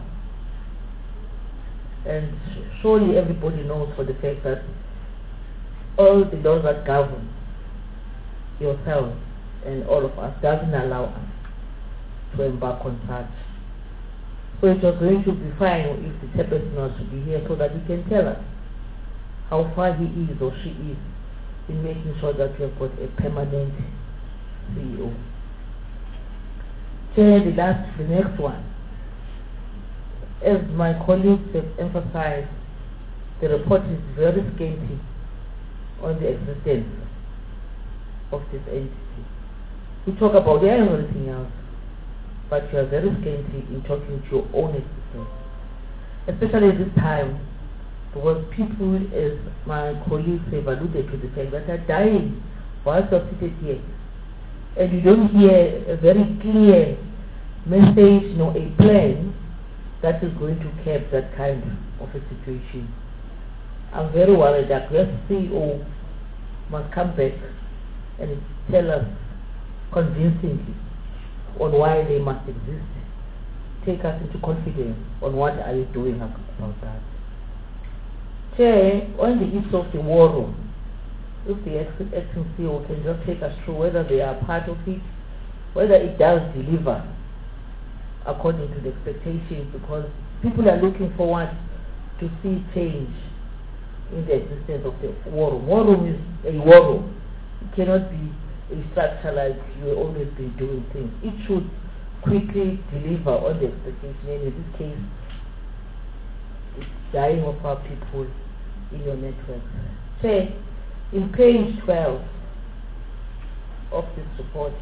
And surely everybody knows for the fact that all the laws that govern yourself and all of us doesn't allow us to embark on such. So it was going to be fine if the Chairperson was to be here, so that he can tell us how far he is or she is in making sure that we have got a permanent C E O. Chair, the last, the next one. As my colleagues have emphasized, the report is very scanty on the existence of this entity. We talk about everything else, but you are very scanty in talking to your own existence. Especially at this time Because people, as my colleagues have alluded to, the fact that are dying whilst you're seated here, and you don't hear a very clear message, no, a plan that is going to curb that kind of a situation. I'm very worried that your C E O must come back and tell us convincingly on why they must exist. Take us into confidence on what are you doing about that. Chair, on the issue of the war room, if the acting C E O can just take us through whether they are part of it, whether it does deliver according to the expectations, because people are looking forward to see change in the existence of the war room. War room is a war room. It cannot be a structure like you always been doing things. It should quickly deliver on the expectation, and in this case, it's dying of our people in your network. Say, in page twelve of this report,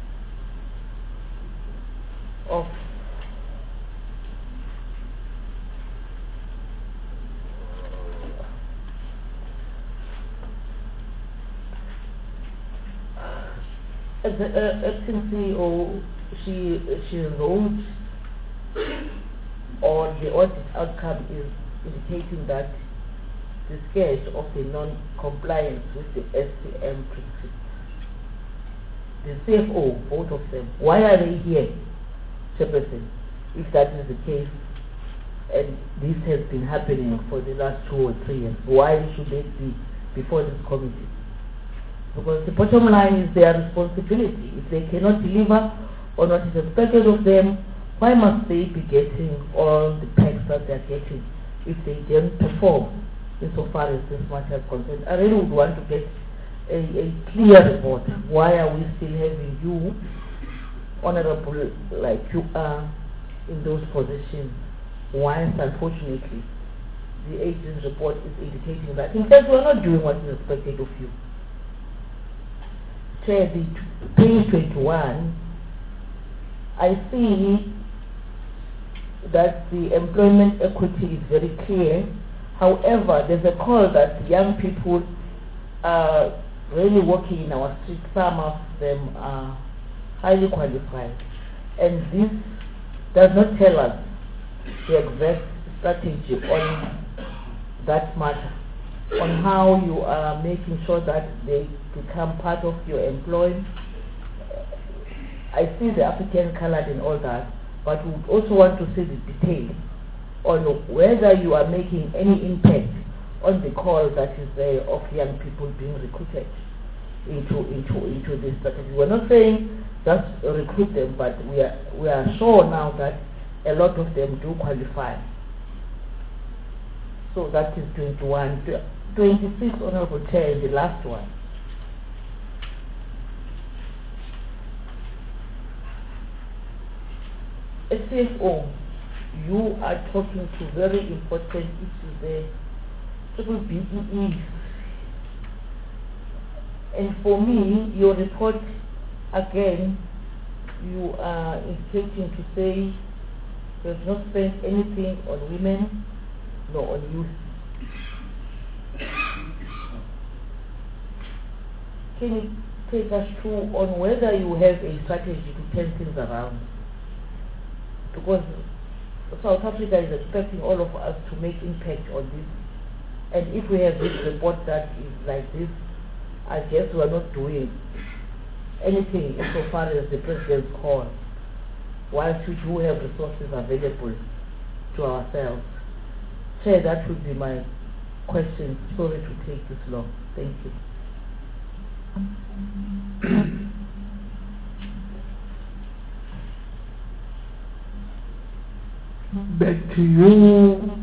of as the uh, acting C E O, she she wrote, or the audit outcome is indicating that the sketch of the non-compliance with the S T M principles. The C F O, both of them, why are they here, Chairperson, if that is the case, and this has been happening for the last two or three years? Why should they be before this committee? Because the bottom line is their responsibility. If they cannot deliver on what is expected of them, why must they be getting all the packs that they are getting if they don't perform insofar as this matter is concerned? I really would want to get a, a clear report. Why are we still having you, honorable like you are, in those positions? Whilst unfortunately the agency's report is indicating that in fact we are not doing what is expected of you. Chair, the page twenty-one, I see that the employment equity is very clear. However, there's a call that young people are really working in our streets. Some of them are highly qualified. And this does not tell us the exact strategy on that matter, on how you are making sure that they become part of your employment. I see the African colored and all that, but we also want to see the detail on whether you are making any impact on the call that is there of young people being recruited into into into this strategy. We're not saying just recruit them, but we are we are sure now that a lot of them do qualify. So that is twenty-one. twenty-six, Honorable Chair, the last one. As C F O, you are talking to very important issues there, triple B E E. And for me, your report, again, you are indicating to say you have not spent anything on women, nor on youth. Can you take us through on whether you have a strategy to turn things around? Because South Africa is expecting all of us to make impact on this. And if we have this report that is like this, I guess we are not doing anything insofar as the President's call, whilst we do have resources available to ourselves. Chair, that would be my question. Sorry to take this long. Thank you. Back to you.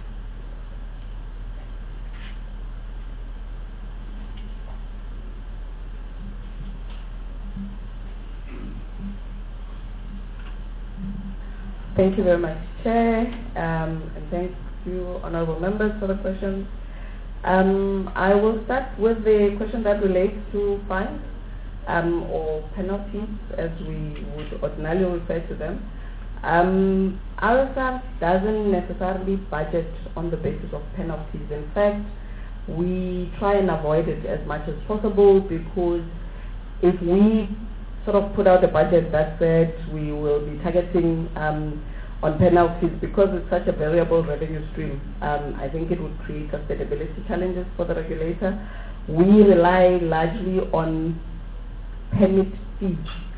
Thank you very much, Chair, um, and thank you, honourable members, for the questions. Um, I will start with the question that relates to fines um, or penalties, as we would ordinarily refer to them. Um, R S R doesn't necessarily budget on the basis of penalties. In fact, we try and avoid it as much as possible, because if we sort of put out a budget that said we will be targeting um, on penalties, because it's such a variable revenue stream, um, I think it would create sustainability challenges for the regulator. We rely largely on permit fees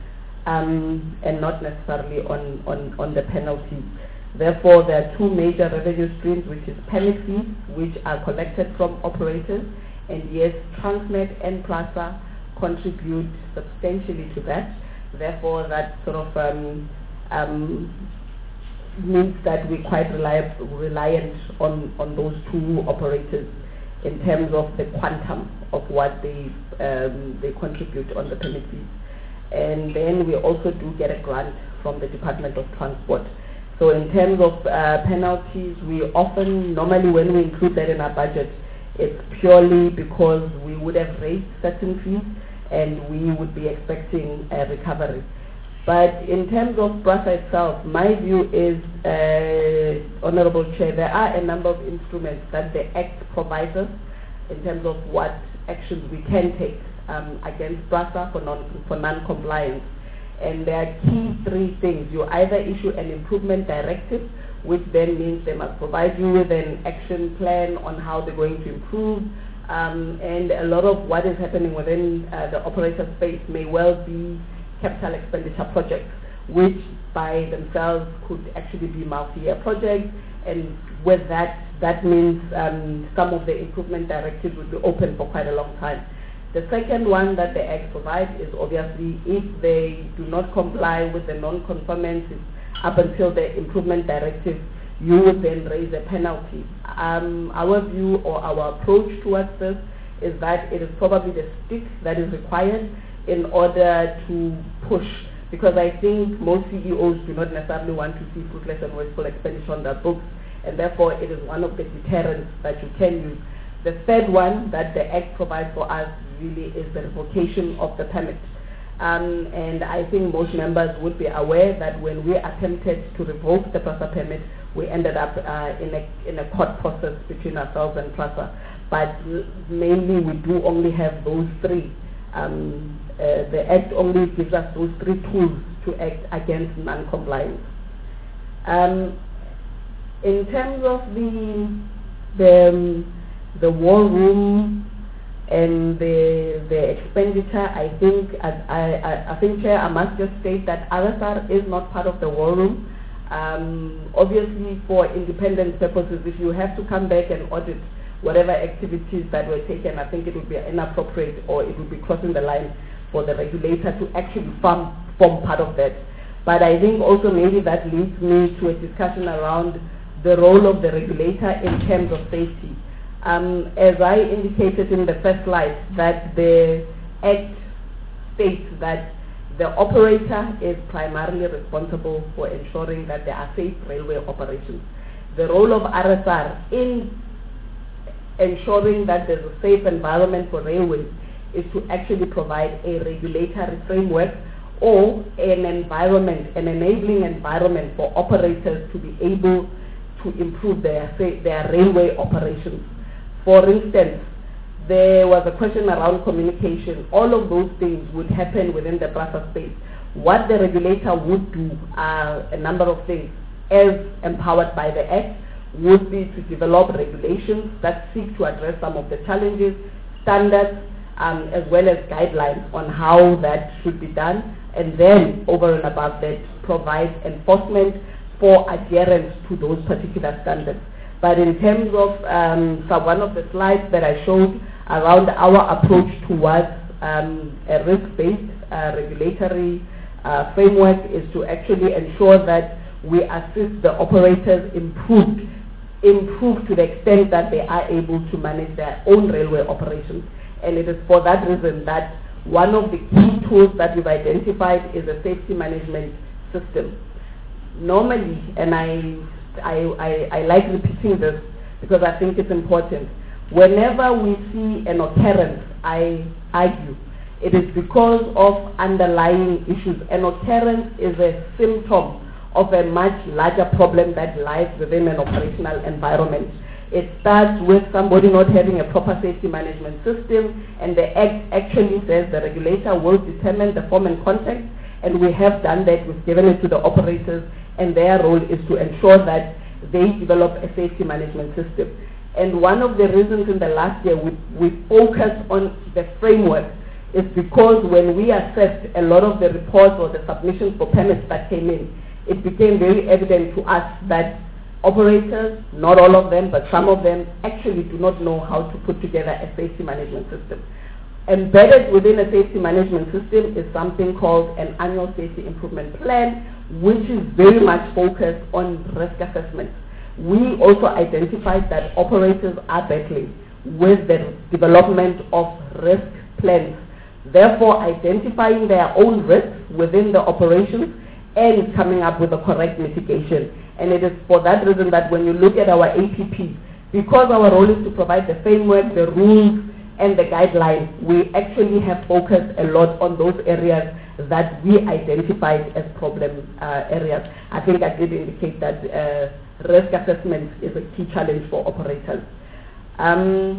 um, and not necessarily on, on, on the penalties. Therefore, there are two major revenue streams, which is permit fees, which are collected from operators, and yes, Transnet and PRASA contribute substantially to that. Therefore, that sort of um, um, means that we're quite reliant, reliant on, on those two operators in terms of the quantum of what they um, they contribute on the permit fees. And then we also do get a grant from the Department of Transport. So in terms of uh, penalties, we often, normally when we include that in our budget, it's purely because we would have raised certain fees and we would be expecting a recovery. But in terms of PRASA itself, my view is, uh, Honorable Chair, there are a number of instruments that the Act provides us in terms of what actions we can take um, against PRASA for, non, for non-compliance. And there are key three things. You either issue an improvement directive, which then means they must provide you with an action plan on how they're going to improve. Um, and a lot of what is happening within uh, the operator space may well be capital expenditure projects, which by themselves could actually be multi-year projects. And with that, that means um, some of the improvement directives would be open for quite a long time. The second one that the Act provides is obviously if they do not comply with the non-conformances up until the improvement directive, you would then raise a penalty. Um, our view or our approach towards this is that it is probably the stick that is required in order to push, because I think most C E Os do not necessarily want to see fruitless and wasteful expenditure on their books, and therefore it is one of the deterrents that you can use. The third one that the Act provides for us really is the revocation of the permit. Um, and I think most members would be aware that when we attempted to revoke the PRASA permit, we ended up uh, in, a, in a court process between ourselves and PRASA. But mainly we do only have those three. Um, uh, the Act only gives us those three tools to act against non-compliance. Um, in terms of the, the, um, the war room and the the expenditure, I think I, I, I think Chair, I must just state that R S R is not part of the war room. Um, obviously, for independent purposes, if you have to come back and audit whatever activities that were taken, I think it would be inappropriate or it would be crossing the line for the regulator to actually form, form part of that. But I think also maybe that leads me to a discussion around the role of the regulator in terms of safety. Um, as I indicated in the first slide, that the Act states that the operator is primarily responsible for ensuring that there are safe railway operations. The role of R S R in ensuring that there's a safe environment for railways is to actually provide a regulatory framework or an environment, an enabling environment for operators to be able to improve their, their railway operations. For instance, there was a question around communication. All of those things would happen within the PRASA space. What the regulator would do are a number of things, as empowered by the Act, would be to develop regulations that seek to address some of the challenges, standards, um, as well as guidelines on how that should be done, and then over and above that, provide enforcement for adherence to those particular standards. But in terms of um, so one of the slides that I showed around our approach towards um, a risk-based uh, regulatory uh, framework is to actually ensure that we assist the operators improve, improve to the extent that they are able to manage their own railway operations. And it is for that reason that one of the key tools that we've identified is a safety management system. Normally, and I I, I, I like repeating this because I think it's important. Whenever we see an occurrence, I argue, it is because of underlying issues. An occurrence is a symptom of a much larger problem that lies within an operational environment. It starts with somebody not having a proper safety management system, and the Act actually says the regulator will determine the form and content, and we have done that. We've given it to the operators, and their role is to ensure that they develop a safety management system. And one of the reasons in the last year we, we focused on the framework is because when we assessed a lot of the reports or the submissions for permits that came in, it became very evident to us that operators, not all of them, but some of them actually do not know how to put together a safety management system. Embedded within a safety management system is something called an annual safety improvement plan, which is very much focused on risk assessment. We also identified that operators are battling with the development of risk plans, therefore identifying their own risks within the operations and coming up with the correct mitigation. And it is for that reason that when you look at our A P P, because our role is to provide the framework, the rules, and the guidelines, we actually have focused a lot on those areas that we identified as problem uh, areas. I think I did indicate that uh, risk assessment is a key challenge for operators. Um,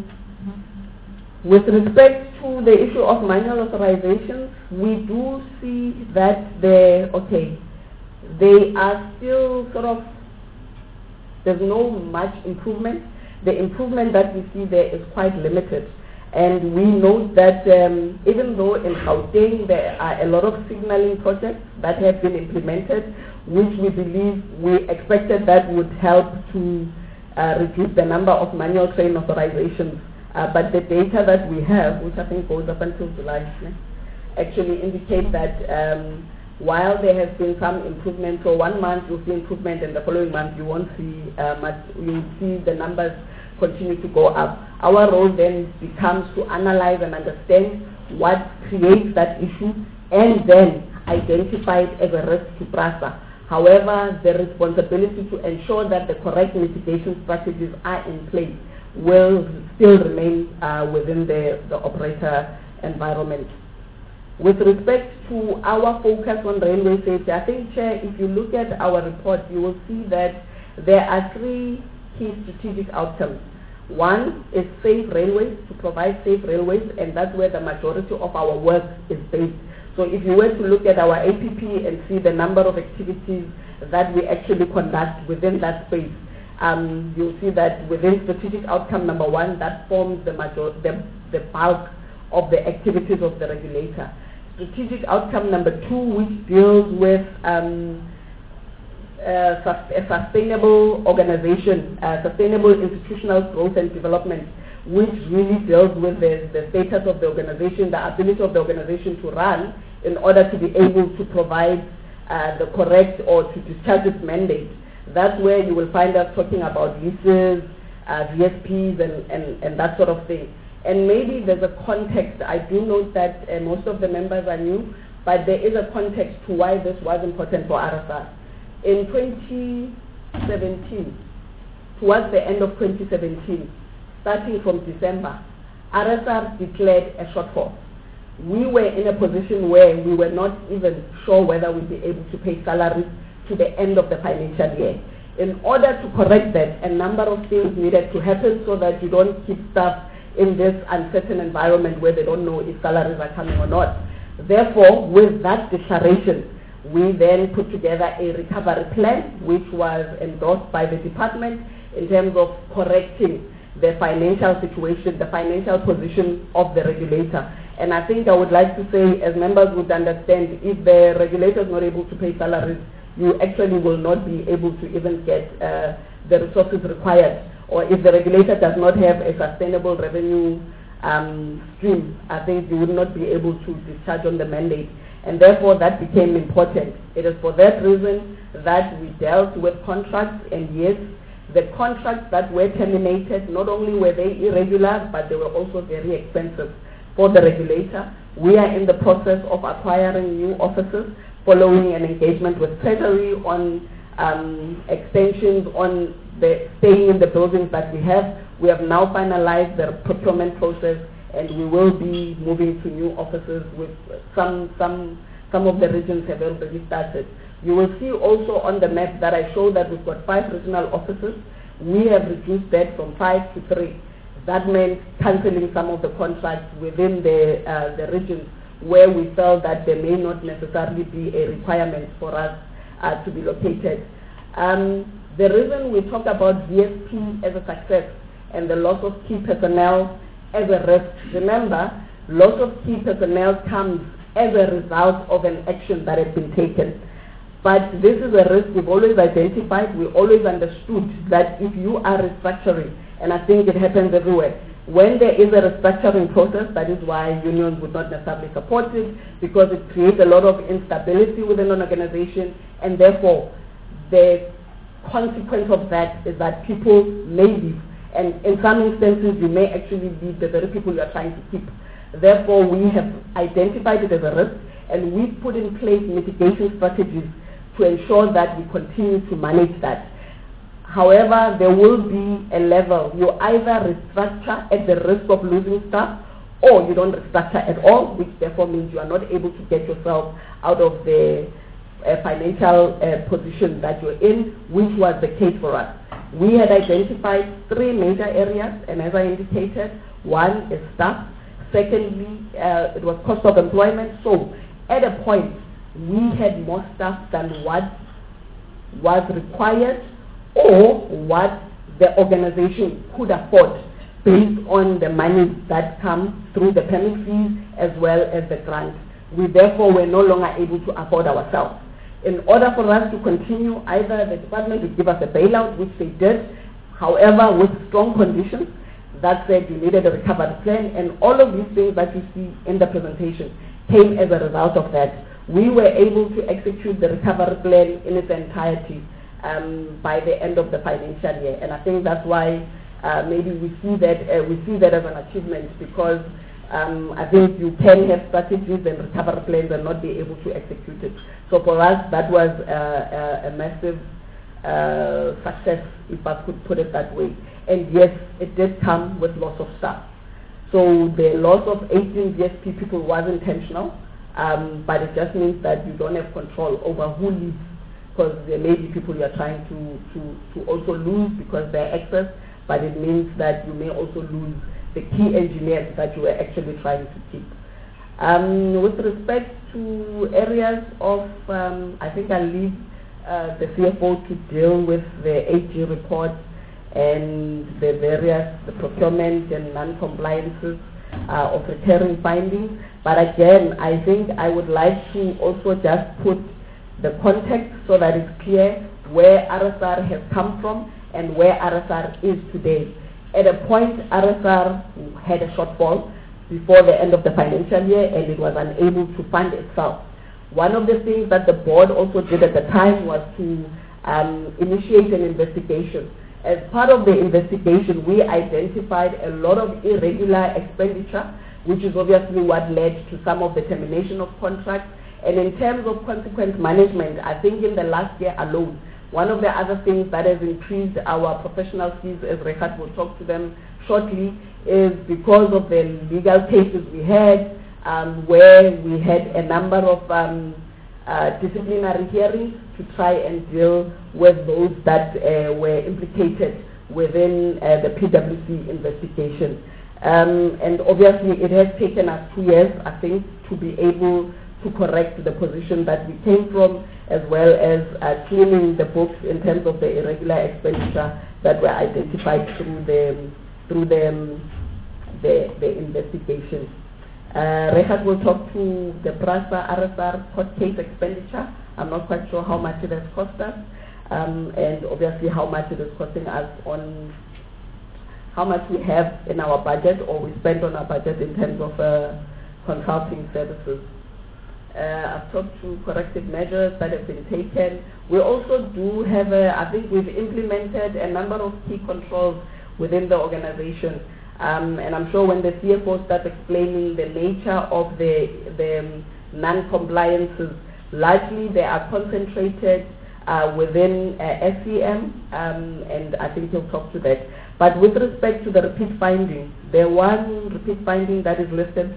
with respect to the issue of manual authorizations, we do see that the okay, they are still sort of, there's no much improvement. The improvement that we see there is quite limited. And we note that um, even though in Gauteng there are a lot of signaling projects that have been implemented, which we believe we expected that would help to uh, reduce the number of manual train authorizations. Uh, but the data that we have, which I think goes up until July, actually indicate that um, while there has been some improvement, so one month you'll see improvement and the following month you won't see uh, much, you'll see the numbers continue to go up. Our role then becomes to analyze and understand what creates that issue and then identify it as a risk to PRASA. However, the responsibility to ensure that the correct mitigation strategies are in place will still remain uh, within the, the operator environment. With respect to our focus on railway safety, I think, Chair, if you look at our report, you will see that there are three key strategic outcomes. One is safe railways, to provide safe railways, and that's where the majority of our work is based. So if you were to look at our A P P and see the number of activities that we actually conduct within that space, um, you'll see that within strategic outcome number one, that forms the, major the, the bulk of the activities of the regulator. Strategic outcome number two, which deals with um, Uh, a sustainable organization, uh, sustainable institutional growth and development, which really deals with the, the status of the organization, the ability of the organization to run in order to be able to provide uh, the correct or to discharge its mandate. That's where you will find us talking about leases, uh, V S Ps, and, and, and that sort of thing. And maybe there's a context. I do note that uh, most of the members are new, but there is a context to why this was important for R S R. In twenty seventeen, towards the end of twenty seventeen, starting from December, R S R declared a shortfall. We were in a position where we were not even sure whether we'd be able to pay salaries to the end of the financial year. In order to correct that, a number of things needed to happen so that you don't keep staff in this uncertain environment where they don't know if salaries are coming or not. Therefore, with that declaration, we then put together a recovery plan which was endorsed by the department in terms of correcting the financial situation, the financial position of the regulator. And I think I would like to say, as members would understand, if the regulator is not able to pay salaries, you actually will not be able to even get uh, the resources required. Or if the regulator does not have a sustainable revenue um, stream, I think you would not be able to discharge on the mandate. And therefore that became important. It is for that reason that we dealt with contracts, and yes, the contracts that were terminated, not only were they irregular, but they were also very expensive for the regulator. We are in the process of acquiring new offices following an engagement with Treasury on um, extensions on the staying in the buildings that we have. We have now finalized the procurement process, and we will be moving to new offices with some some some of the regions have already started. You will see also on the map that I show that we've got five regional offices. We have reduced that from five to three. That meant cancelling some of the contracts within the, uh, the regions where we felt that there may not necessarily be a requirement for us uh, to be located. Um, the reason we talk about V S P as a success and the loss of key personnel as a risk, remember, loss of key personnel comes as a result of an action that has been taken. But this is a risk we've always identified. We always understood that if you are restructuring, and I think it happens everywhere, when there is a restructuring process, that is why unions would not necessarily support it, because it creates a lot of instability within an organization, and therefore the consequence of that is that people may leave, and in some instances you may actually leave the very people you are trying to keep. Therefore, we have identified it as a risk, and we put in place mitigation strategies to ensure that we continue to manage that. However, there will be a level. You either restructure at the risk of losing staff, or you don't restructure at all, which therefore means you are not able to get yourself out of the uh, financial uh, position that you're in, which was the case for us. We had identified three major areas, and as I indicated, one is staff. Secondly, uh, it was cost of employment. So at a point, we had more staff than what was required or what the organization could afford based on the money that comes through the permit fees as well as the grant. We therefore were no longer able to afford ourselves. In order for us to continue, either the department would give us a bailout, which they did, however with strong conditions. That said, you needed a recovery plan, and all of these things that you see in the presentation came as a result of that. We were able to execute the recovery plan in its entirety um, by the end of the financial year, and I think that's why uh, maybe we see that uh, we see that as an achievement, because um, I think you can have strategies and recovery plans and not be able to execute it. So for us, that was uh, a, a massive uh, success, if I could put it that way. And yes, it did come with loss of staff. So the loss of eighteen V S P people was intentional, um, but it just means that you don't have control over who leaves, because there may be people you are trying to, to, to also lose because they're excess, but it means that you may also lose the key engineers that you were actually trying to keep. Um, with respect to areas of, um, I think I'll leave uh, the C F O to deal with the A G report and the various the procurement and non-compliances uh, of recurring findings. But again, I think I would like to also just put the context so that it's clear where R S R has come from and where R S R is today. At a point, R S R had a shortfall before the end of the financial year, and it was unable to fund itself. One of the things that the board also did at the time was to um, initiate an investigation. As part of the investigation, we identified a lot of irregular expenditure, which is obviously what led to some of the termination of contracts. And in terms of consequence management, I think in the last year alone, one of the other things that has increased our professional fees, as Rehat will talk to them shortly, is because of the legal cases we had, um, where we had a number of um, uh, disciplinary hearings to try and deal with those that uh, were implicated within uh, the P W C investigation. Um, and obviously it has taken us two years, I think, to be able to correct the position that we came from, as well as uh, cleaning the books in terms of the irregular expenditure that were identified through the through the the, the investigation. Uh, Rehat will talk to the PRASA R S R court case expenditure. I'm not quite sure how much it has cost us, um, and obviously how much it is costing us on how much we have in our budget or we spend on our budget in terms of uh, consulting services. Uh, I've talked to corrective measures that have been taken. We also do have, a, I think we've implemented a number of key controls within the organization. Um, and I'm sure when the C F O starts explaining the nature of the, the um, non-compliances, largely they are concentrated uh, within uh, S C M, um, and I think he'll talk to that. But with respect to the repeat finding, the one repeat finding that is listed there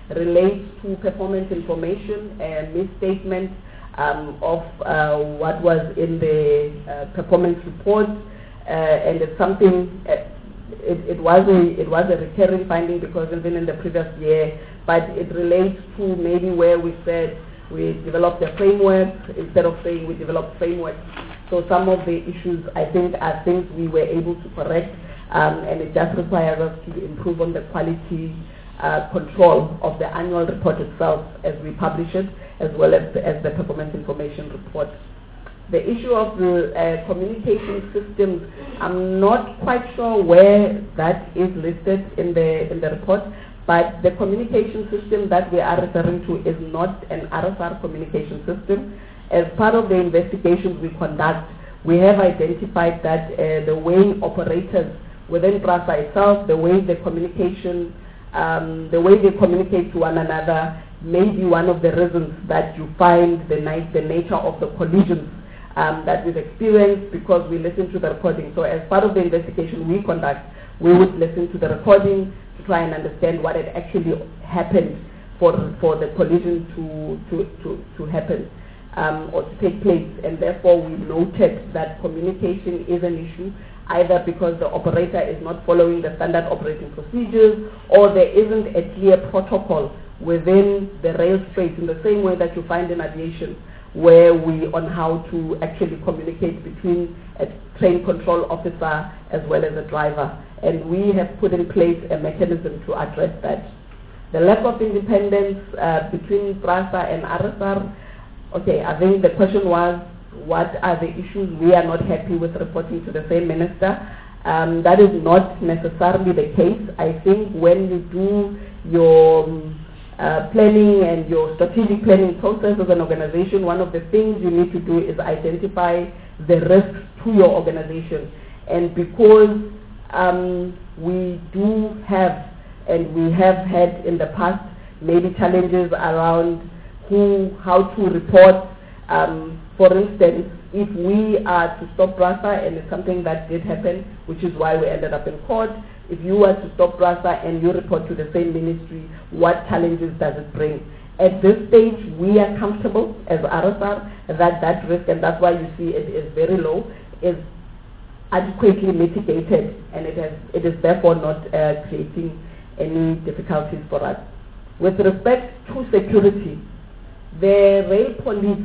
relates to performance information, a misstatement um, of uh, what was in the uh, performance report, uh, and it's something. Uh, it, it was a it was a recurring finding because even in the previous year, but it relates to maybe where we said we developed a framework instead of saying we developed framework. So some of the issues I think are things we were able to correct, um, and it just requires us to improve on the quality uh, control of the annual report itself as we publish it, as well as the, as the performance information report. The issue of the uh, communication systems, I'm not quite sure where that is listed in the in the report, but the communication system that we are referring to is not an R S R communication system. As part of the investigations we conduct, we have identified that uh, the way operators within PRASA itself, the way the communication, um, the way they communicate to one another may be one of the reasons that you find the, ni- the nature of the collisions um, that we've experienced because we listen to the recording. So as part of the investigation we conduct, we would listen to the recording to try and understand what had actually happened for, for the collision to, to, to, to happen. Um, or to take place, and therefore we noted that communication is an issue, either because the operator is not following the standard operating procedures, or there isn't a clear protocol within the rail straight, in the same way that you find in aviation, where we on how to actually communicate between a train control officer as well as a driver, and we have put in place a mechanism to address that. The lack of independence uh, between PRASA and R S R. Okay, I think the question was, what are the issues we are not happy with reporting to the same minister? Um, that is not necessarily the case. I think when you do your um, uh, planning and your strategic planning process as an organization, one of the things you need to do is identify the risks to your organization. And because um, we do have, and we have had in the past, maybe challenges around who, how to report. Um, for instance, if we are to stop PRASA, and it's something that did happen, which is why we ended up in court, if you were to stop PRASA and you report to the same ministry, what challenges does it bring? At this stage, we are comfortable as R S R that that risk, and that's why you see it is very low, is adequately mitigated, and it, has, it is therefore not uh, creating any difficulties for us. With respect to security, the rail police,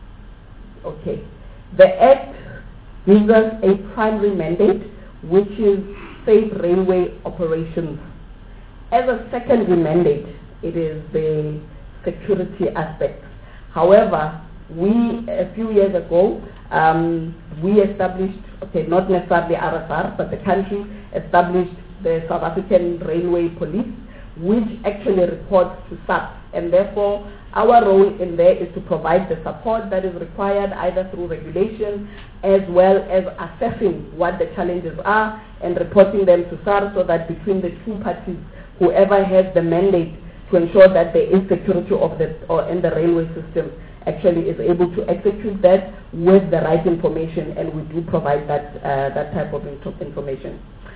okay, the Act gives us a primary mandate, which is safe railway operations. As a secondary mandate, it is the security aspect. However, we, a few years ago, um, we established, okay, not necessarily R S R, but the country established the South African Railway Police, which actually reports to S A P, and therefore our role in there is to provide the support that is required either through regulation as well as assessing what the challenges are and reporting them to S A R, so that between the two parties, whoever has the mandate to ensure that there is security of the or in the railway system actually is able to execute that with the right information, and we do provide that uh, that type of information.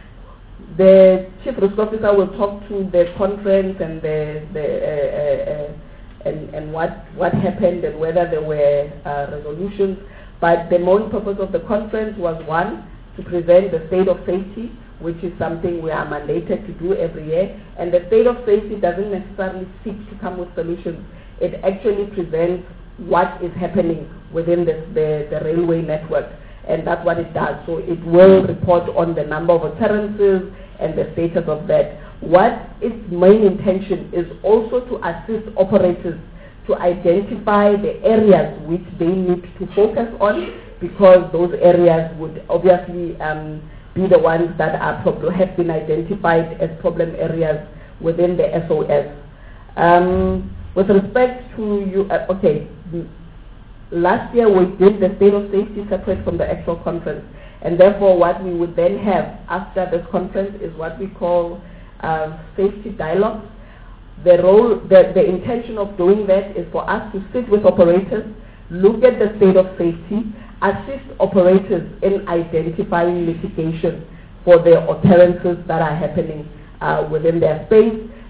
The Chief Risk Officer will talk to the conference and the, the uh, uh, uh, and, and what what happened and whether there were uh, resolutions. But the main purpose of the conference was, one, to present the state of safety, which is something we are mandated to do every year. And the state of safety doesn't necessarily seek to come with solutions. It actually presents what is happening within the, the, the railway network. And that's what it does. So it will report on the number of occurrences and the status of that. What its main intention is also to assist operators to identify the areas which they need to focus on, because those areas would obviously um, be the ones that are prob- have been identified as problem areas within the S O S. Um, with respect to you, uh, okay, last year we did the state of safety separate from the actual conference, and therefore what we would then have after this conference is what we call uh, safety dialogues. The role, the, the intention of doing that is for us to sit with operators, look at the state of safety, assist operators in identifying mitigation for the occurrences that are happening uh, within their space,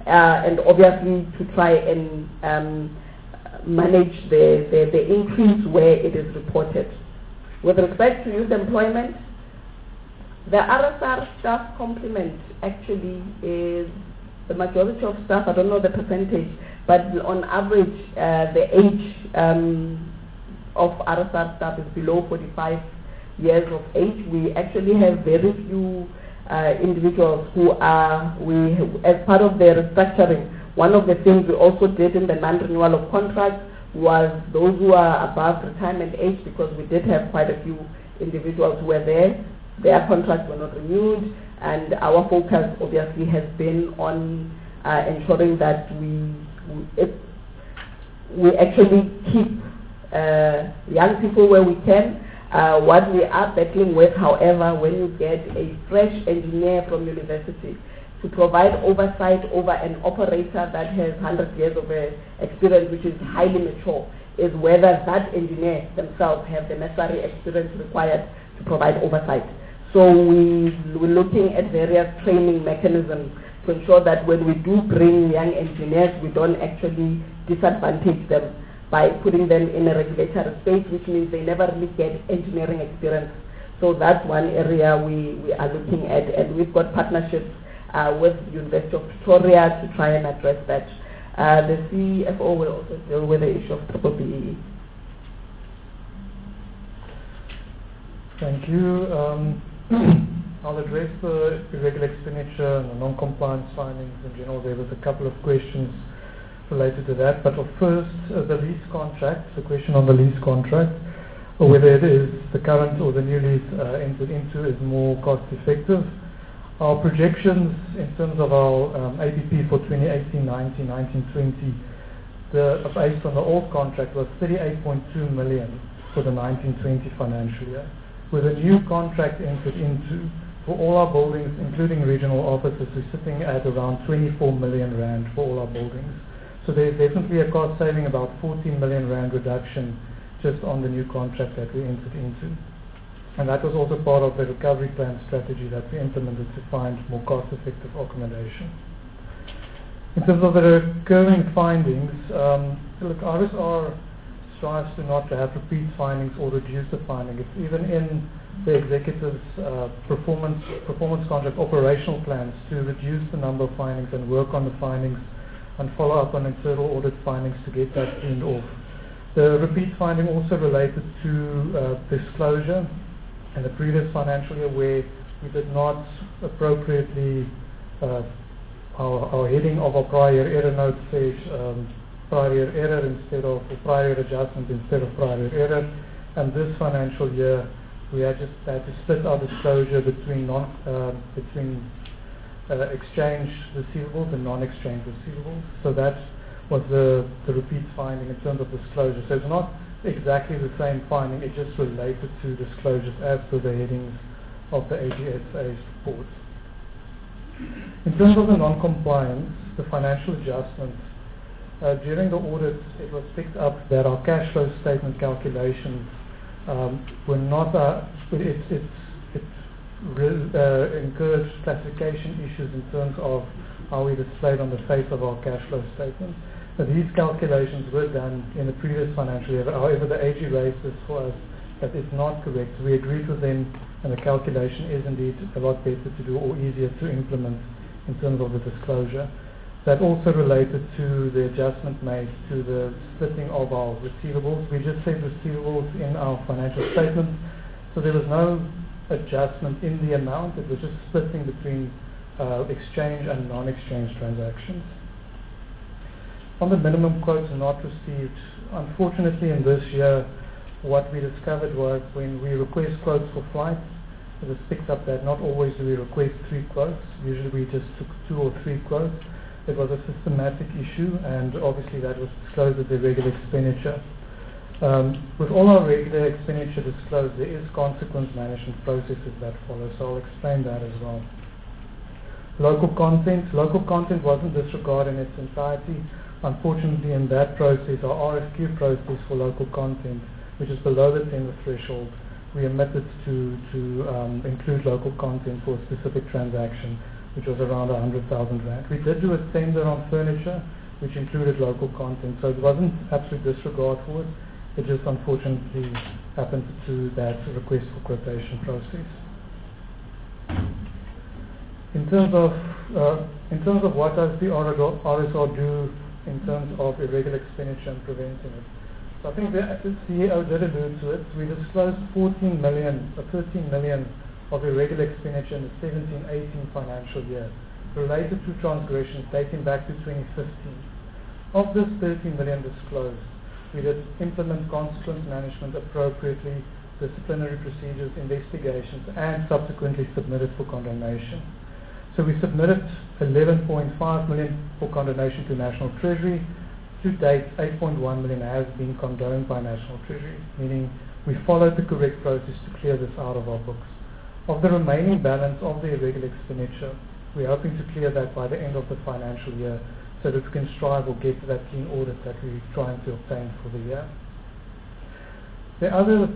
uh, and obviously to try and um, manage the, the, the increase where it is reported. With respect to youth employment, the R S R staff complement actually is the majority of staff, I don't know the percentage, but on average uh, the age um, of R S R staff is below forty-five years of age. We actually have very few uh, individuals who are, we as part of the restructuring, one of the things we also did in the non-renewal of contracts was those who are above retirement age, because we did have quite a few individuals who were there. Their contracts were not renewed, and our focus obviously has been on uh, ensuring that we we, it, we actually keep uh, young people where we can. Uh, what we are battling with, however, when you get a fresh engineer from university to provide oversight over an operator that has one hundred years of uh, experience, which is highly mature, is whether that engineer themselves have the necessary experience required to provide oversight. So we, we're looking at various training mechanisms to ensure that when we do bring young engineers, we don't actually disadvantage them by putting them in a regulatory space, which means they never really get engineering experience. So that's one area we, we are looking at, and we've got partnerships uh, with the University of Pretoria to try and address that. Uh, the C F O will also deal with the issue of triple B E E. Thank you. Um, I'll address the irregular expenditure and the non-compliance findings in general. There was a couple of questions related to that, but first, uh, the lease contract, the question on the lease contract, or whether it is the current or the new lease uh, entered into is more cost effective. Our projections in terms of our um, A P P for twenty eighteen nineteen, nineteen twenty, the, based on the old contract, was thirty-eight point two million for the nineteen twenty financial year. With a new contract entered into, for all our buildings, including regional offices, we're sitting at around twenty-four million rand for all our buildings. So there's definitely a cost saving, about fourteen million rand reduction just on the new contract that we entered into. And that was also part of the recovery plan strategy that we implemented to find more cost-effective accommodation. In terms of the recurring findings, um, look, R S R strives to not to have repeat findings or reduce the finding. It's even in the executive's uh, performance performance contract operational plans to reduce the number of findings and work on the findings and follow up on internal audit findings to get that cleaned off. The repeat finding also related to uh, disclosure in the previous financial year, where we did not appropriately, uh, our, our heading of our prior error note says um, prior error instead of, or prior adjustment instead of prior error, and this financial year we had just had to split our disclosure between non, uh, between uh, exchange receivables and non-exchange receivables. So that was the, the repeat finding in terms of disclosure. So it's not exactly the same finding, it just related to disclosures as per the headings of the A G S A's report. In terms of the non-compliance, the financial adjustments, uh, during the audit it was picked up that our cash flow statement calculations um, were not, uh, it, it, it re- uh, incurred classification issues in terms of how we displayed on the face of our cash flow statement. But these calculations were done in the previous financial year. However, the A G raised this for us that it's not correct. We agreed with them, and the calculation is indeed a lot better to do or easier to implement in terms of the disclosure. That also related to the adjustment made to the splitting of our receivables. We just said receivables in our financial statement, so there was no adjustment in the amount. It was just splitting between uh, exchange and non-exchange transactions. On the minimum quotes not received, unfortunately in this year, what we discovered was when we request quotes for flights, it was picked up that not always do we request three quotes. Usually we just took two or three quotes. It was a systematic issue, and obviously that was disclosed as a regular expenditure. Um, with all our regular expenditure disclosed, there is consequence management processes that follow, so I'll explain that as well. Local content. Local content wasn't disregarded in its entirety. Unfortunately, in that process, our R F Q process for local content, which is below the tender threshold, we omitted to, to um, include local content for a specific transaction, which was around one hundred thousand rand. We did do a tender on furniture, which included local content, so it wasn't absolute disregard for it. It just unfortunately happened to that request for quotation process. In terms of uh, in terms of what does the R S R do in terms of irregular expenditure and preventing it? So I think the C E O did allude to it. We disclosed fourteen million, or thirteen million of irregular expenditure in the seventeen eighteen financial year related to transgressions dating back to twenty fifteen. Of this thirteen million disclosed, we did implement consequence management appropriately, disciplinary procedures, investigations, and subsequently submitted for condemnation. So we submitted eleven point five million for condemnation to National Treasury. To date, eight point one million has been condoned by National Treasury, meaning we followed the correct process to clear this out of our books. Of the remaining balance of the irregular expenditure, we're hoping to clear that by the end of the financial year so that we can strive or get to that clean audit that we're trying to obtain for the year. The other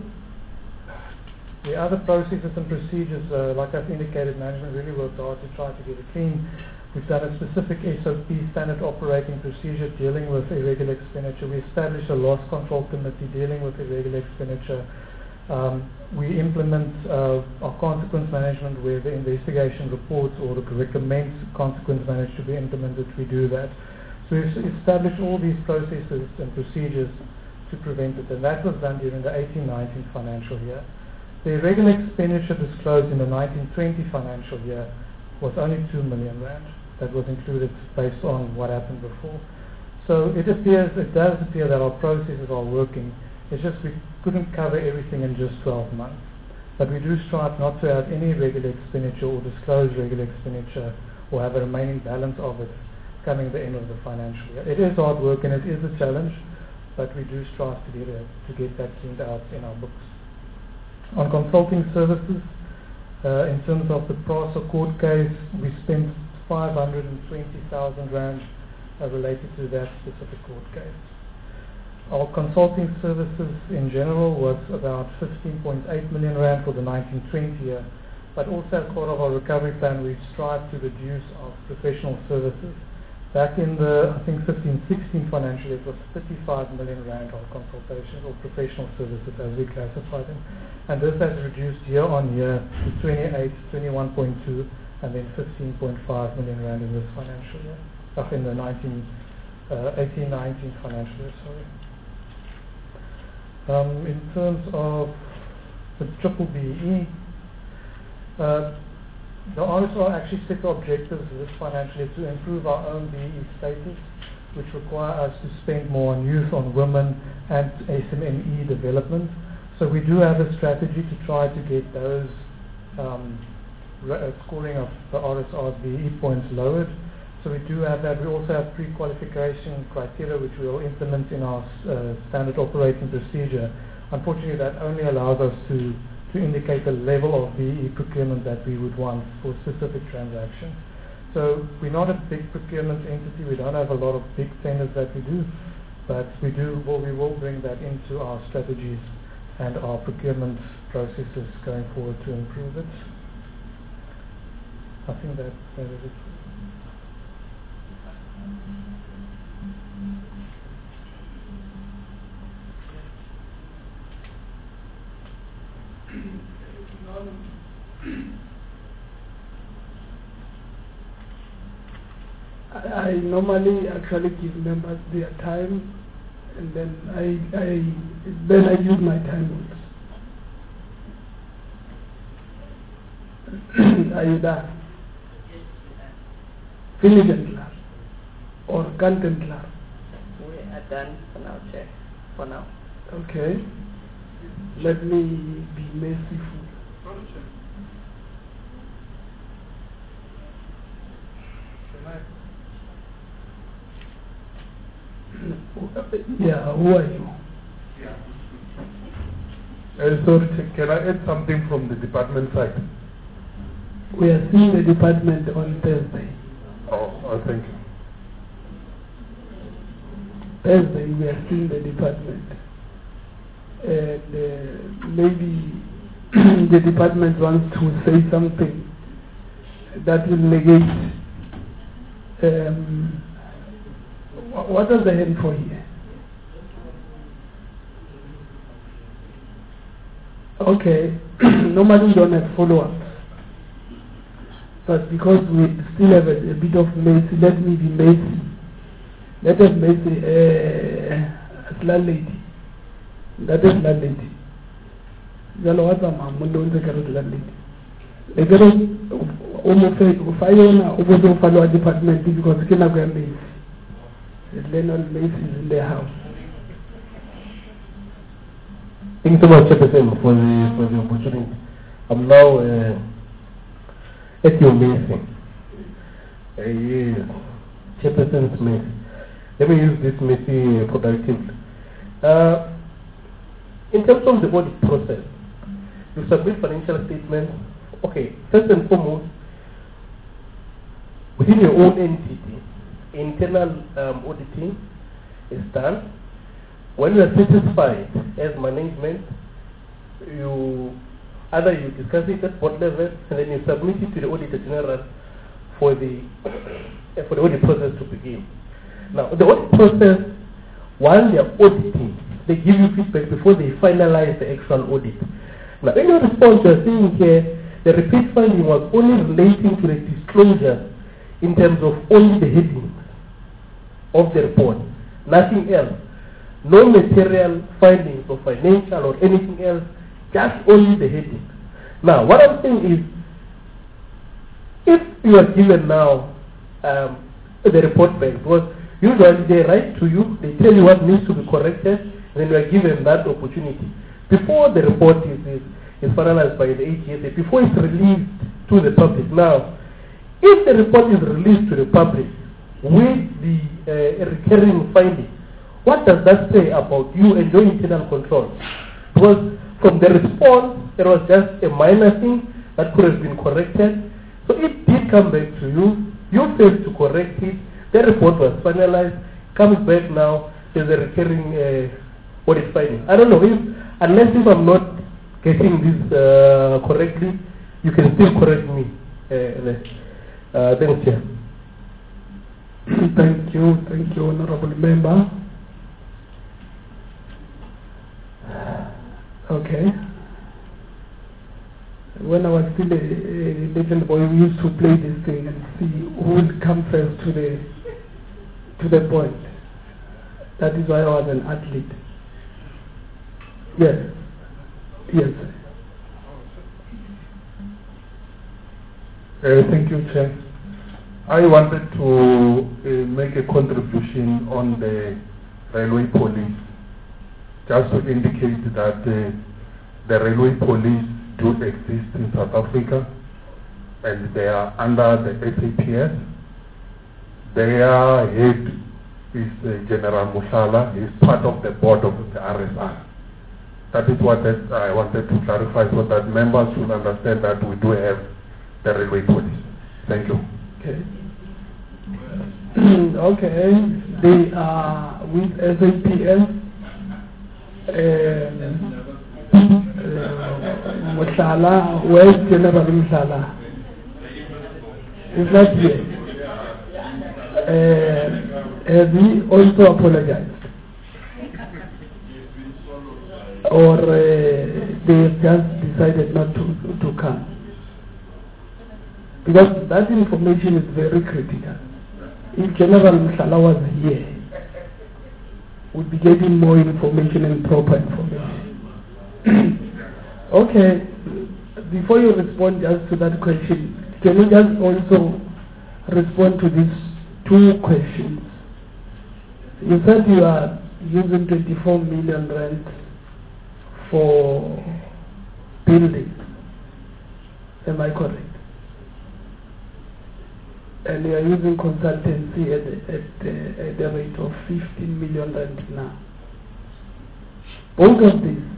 The other processes and procedures, uh, like I've indicated, management really worked hard to try to get it clean. We've done a specific S O P, standard operating procedure, dealing with irregular expenditure. We established a loss control committee dealing with irregular expenditure. Um, we implement uh, our consequence management where the investigation reports or recommends consequence management to be implemented. We do that. So we've established all these processes and procedures to prevent it, and that was done during the eighteen nineteen financial year. The irregular expenditure disclosed in the nineteen twenty financial year was only two million rand. That was included based on what happened before. So it appears, it does appear that our processes are working. It's just we couldn't cover everything in just twelve months. But we do strive not to have any regular expenditure or disclose regular expenditure or have a remaining balance of it coming at the end of the financial year. It is hard work and it is a challenge, but we do strive to get, it, to get that cleaned out in our books. On consulting services, uh, in terms of the Prasa court case, we spent five hundred twenty thousand rand uh, related to that specific court case. Our consulting services in general was about fifteen point eight million rand for the nineteen twenty year, but also as part of our recovery plan, we strive to reduce our professional services. Back in the, I think, fifteen sixteen financial year, it was thirty-five million rand on consultations or professional services as we classified them. And this has reduced year on year to twenty-eight, twenty-one point two, and then fifteen point five million rand in this financial year, uh, in the nineteen, uh, eighteen nineteen financial year, sorry. Um, in terms of the triple B E, uh, the R S R actually set objectives this financial year to improve our own B E status, which require us to spend more on youth, on women, and S M E development. So we do have a strategy to try to get those um, uh, scoring of the R S R's B E points lowered. So we do have that. We also have pre-qualification criteria which we will implement in our uh, standard operating procedure. Unfortunately, that only allows us to to indicate the level of B E procurement that we would want for specific transactions. So we're not a big procurement entity. We don't have a lot of big tenders that we do, but we do. Well, we will bring that into our strategies and our procurement processes going forward to improve it. I think that that is it. I, I normally actually give members their time, and then I, I then I use my time also. Are you done? Finish and class or content class? We are done for now, Chair. For now. Okay. Let me be merciful. Yeah, who are you? Uh, sorry, can I add something from the department side? We are seeing the department on Thursday. Oh, oh thank you. Thursday we are seeing the department. And uh, maybe the department wants to say something that will negate. Um, wh- what does the hand for here? Okay, normally we don't have follow-ups, but because we still have a, a bit of mercy, let me be mercy. Let us mercy uh, a slum lady. That is slum lady. Jalo wata mamundo unze karo slum lady. Egero umufe ufayona ubodo follow department because kina kwa mercy. Lennon Macy is in the house. Thank you so much, Chairperson, for the, for the opportunity. I'm now uh, at your meeting. Uh, yes, Chairperson's Macy. Let me use this Macy productively. Uh, in terms of the audit process, you submit financial statements. Okay, first and foremost, within your own entity, internal um, auditing is done. When you are satisfied as management, you either you discuss it at board level and then you submit it to the Auditor General for the for the audit process to begin. Now, the audit process, while they are auditing, they give you feedback before they finalize the actual audit. Now, in your response, you are saying here the repeat finding was only relating to the disclosure in terms of only the headings of the report, nothing else. No material findings or financial or anything else, just only the heading. Now, what I'm saying is, if you are given now um, the report back, because usually they write to you, they tell you what needs to be corrected, then you are given that opportunity. Before the report is, is, is finalized by the A G S A, before it's released to the public. Now, if the report is released to the public with the uh, recurring finding, what does that say about you and your internal control? Because from the response, it was just a minor thing that could have been corrected. So it did come back to you. You failed to correct it. The report was finalized. Comes back now. There's a recurring uh, audit finding. I don't know if, unless if I'm not getting this uh, correctly, you can still correct me. Uh, uh, thanks, Chair. Thank you, thank you, Honorable Member. Okay. When I was still a, a little boy, we used to play this thing and see who would come first to the to the point. That is why I was an athlete. Yes. Yes. Uh, thank you, Chair. I wanted to uh, make a contribution on the railway police, just to indicate that uh, the railway police do exist in South Africa, and they are under the S A P S. Their head is uh, General Mushala. He is part of the board of the R S I. That is what that I wanted to clarify, so that members should understand that we do have the railway police. Thank you. Okay. Okay. They are with S A P S. Mushala, where is General Mushala? Is not here. Uh, has he also apologized? Or uh, they have just decided not to, to come? Because that information is very critical. If General Mushala was here, we'd be getting more information and proper information. Okay, before you respond just to that question, can you just also respond to these two questions? You said you are using twenty-four million rand for building. Am I correct? And you are using consultancy at, at, uh, at the rate of fifteen million rand now. Both of these,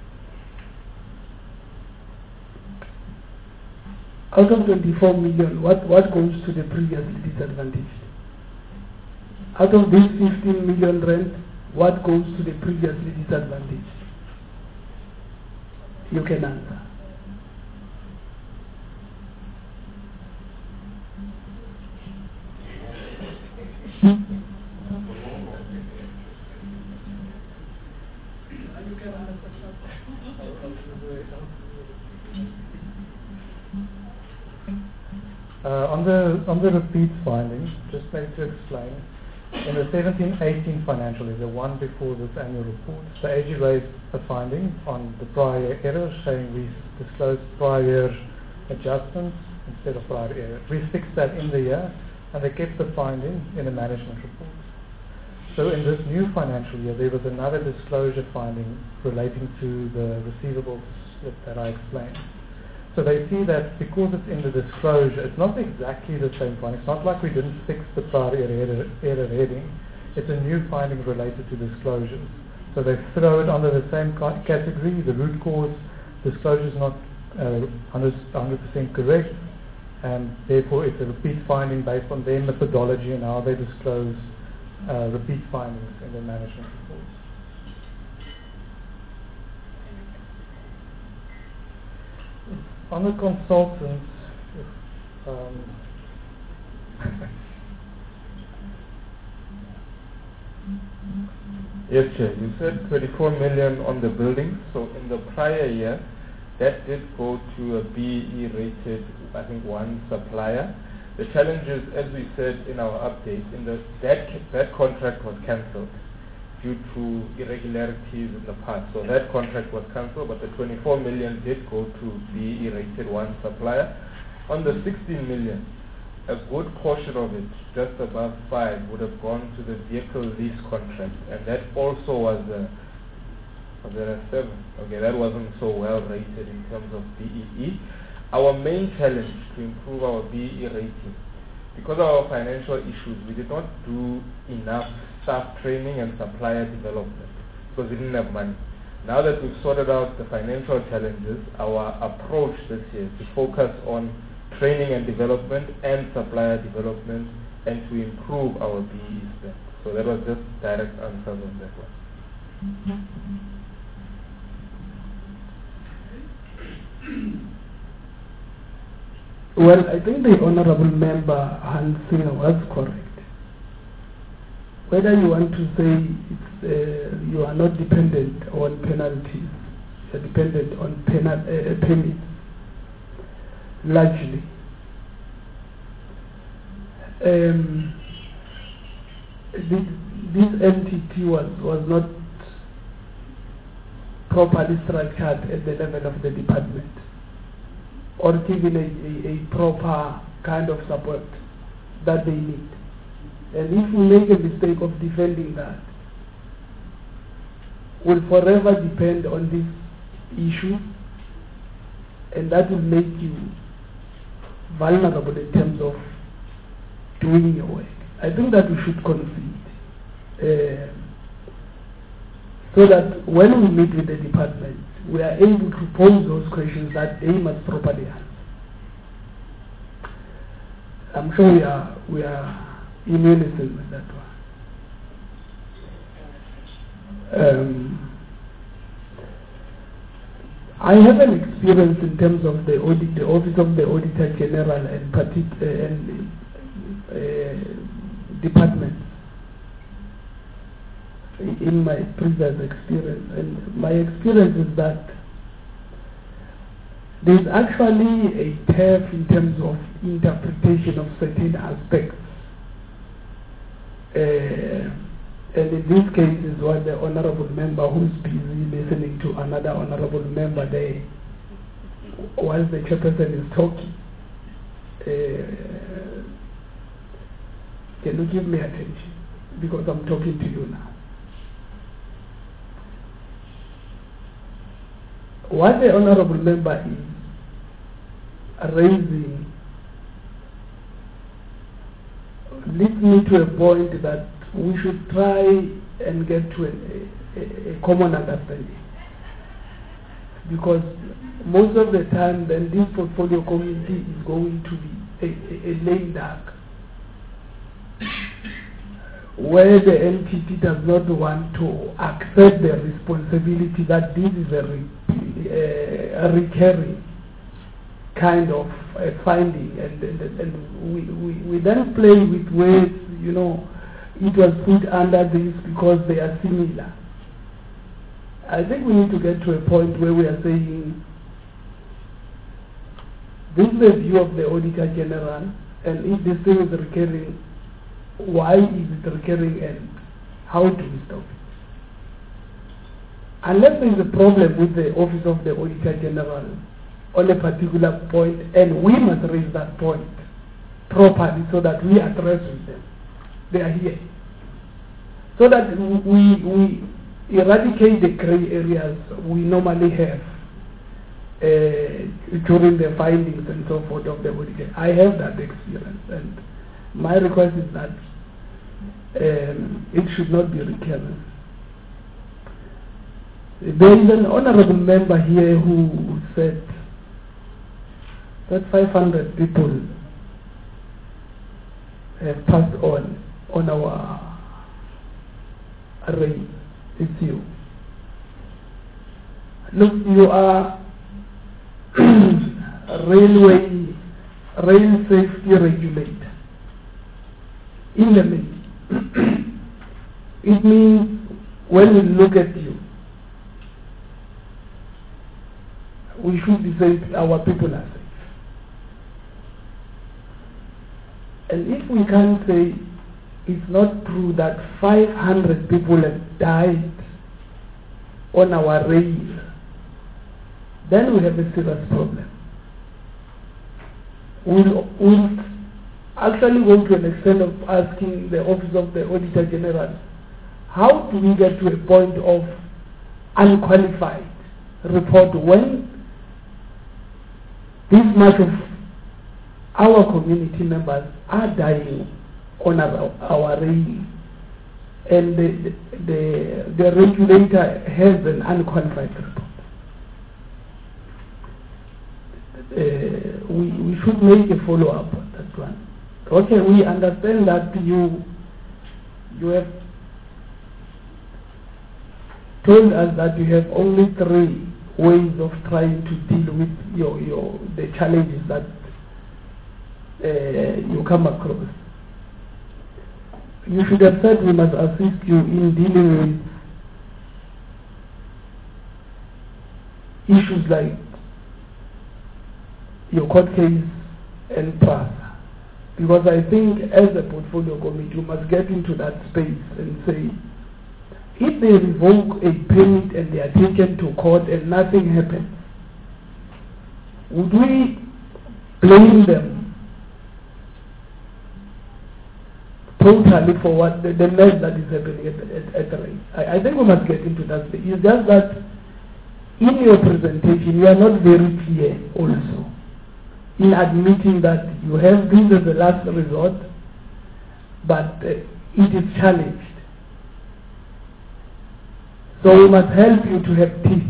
out of twenty-four million, what, what goes to the previously disadvantaged? Out of this fifteen million rand, what goes to the previously disadvantaged? You can answer. Uh, on the on the repeat findings, just maybe to explain, in the seventeen eighteen financial year, the one before this annual report, the A G raised a finding on the prior error, saying we disclosed prior adjustments instead of prior error. We fixed that in the year, and they kept the finding in the management report. So in this new financial year, there was another disclosure finding relating to the receivables slip that I explained. So they see that because it's in the disclosure, it's not exactly the same finding. It's not like we didn't fix the prior error, error heading. It's a new finding related to disclosures. So they throw it under the same ca- category. The root cause disclosure is not uh, one hundred percent correct, and therefore it's a repeat finding based on their methodology and how they disclose uh, repeat findings in their management reports. On the consultants, um, Yes, Chair. You said twenty-four million on the building. So in the prior year, that did go to a B E rated, I think, one supplier. The challenge is, as we said in our update, in the that that contract was cancelled due to irregularities in the past. So that contract was cancelled, but the twenty-four million did go to B E rated one supplier. On the sixteen million, a good portion of it, just above five, would have gone to the vehicle lease contract, and that also was a was it a seven? Okay, that wasn't so well rated in terms of B E E. Our main challenge to improve our B E E rating, because of our financial issues, we did not do enough staff training and supplier development because we didn't have money. Now that we've sorted out the financial challenges, our approach this year is to focus on training and development and supplier development and to improve our B E E spend. So that was just direct answers on that one. Well, I think the Honorable Member Hansina was correct. Whether you want to say it's, uh, you are not dependent on penalties, you are dependent on penal, uh, permits, largely. Um, this, this entity was, was not properly structured at the level of the department, or given a, a, a proper kind of support that they need. And if we make a mistake of defending that, will forever depend on this issue, and that will make you vulnerable in terms of doing your work. I think that we should concede, uh, so that when we meet with the department, we are able to pose those questions that they must properly answer. I'm sure we are we are in unison with that one. Um, I have an experience in terms of the audit, the Office of the Auditor General and, partic- uh, and uh, departments in my previous experience, and my experience is that there's actually a turf in terms of interpretation of certain aspects. Uh, and in this case is what the honorable member who's busy listening to another honorable member there while the chairperson is talking. Uh, can you give me attention? Because I'm talking to you now. What the honorable member is raising leads me to a point that we should try and get to a, a, a common understanding. Because most of the time then this portfolio committee is going to be a, a, a lame duck, where the N T T does not want to accept the responsibility that this is a, re, a, a recurring kind of uh, finding, and, and, and we, we, we then play with words, you know, it was put under this because they are similar. I think we need to get to a point where we are saying, this is the view of the Auditor General, and if this thing is recurring, why is it recurring and how do we stop it? Unless there is a problem with the Office of the Auditor General on a particular point, and we must raise that point properly so that we address with them. They are here. So that we, we eradicate the gray areas we normally have uh, during the findings and so forth of the auditor. I have that experience, and my request is that um, it should not be recurrent. There is an honorable member here who said that five hundred people have passed on on our array. It's you. Look, you are a railway, rail safety regulator. In the main, it means when we look at you, we should be safe, our people are safe. And if we can't say it's not true that five hundred people have died on our rail, then we have a serious problem. We'll, we'll actually go to an extent of asking the Office of the Auditor General, how do we get to a point of unqualified report when this much of our community members are dying on our, our rail, and the, the, the regulator has an unqualified report. Uh, we, we should make a follow-up on that one. Okay, we understand that you you have told us that you have only three ways of trying to deal with your, your the challenges that uh, you come across. You should have said we must assist you in dealing with issues like your court case and PRASA. Because I think as a portfolio committee, you must get into that space and say, if they revoke a permit and they are taken to court and nothing happens, would we blame them totally for what the, the mess that is happening at, at, at the race? I, I think we must get into that space. It's just that in your presentation, you are not very clear also in admitting that you have this as a last resort, but uh, it is challenged. So we must help you to have teeth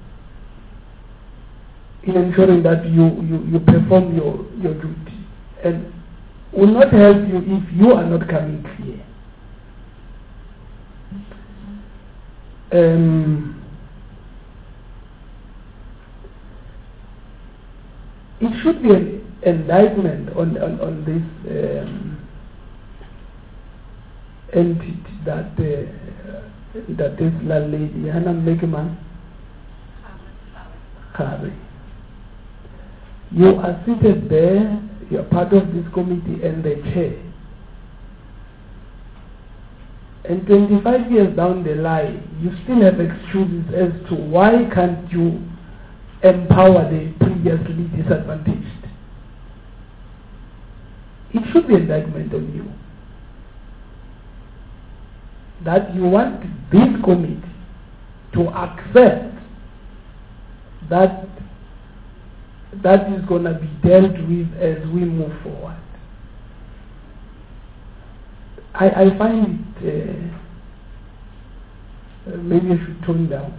in ensuring that you, you, you perform your, your duty. And will not help you if you are not coming clear. Um, it should be an indictment on, on, on this um, entity that uh, that this landlady, Hannah Mekeman Kari. You are seated there, you are part of this committee and the chair. And twenty-five years down the line, you still have excuses as to why can't you empower the previously disadvantaged. It should be an indictment on you. That you want this committee to accept that that is going to be dealt with as we move forward. I, I find it, uh, maybe I should tone down.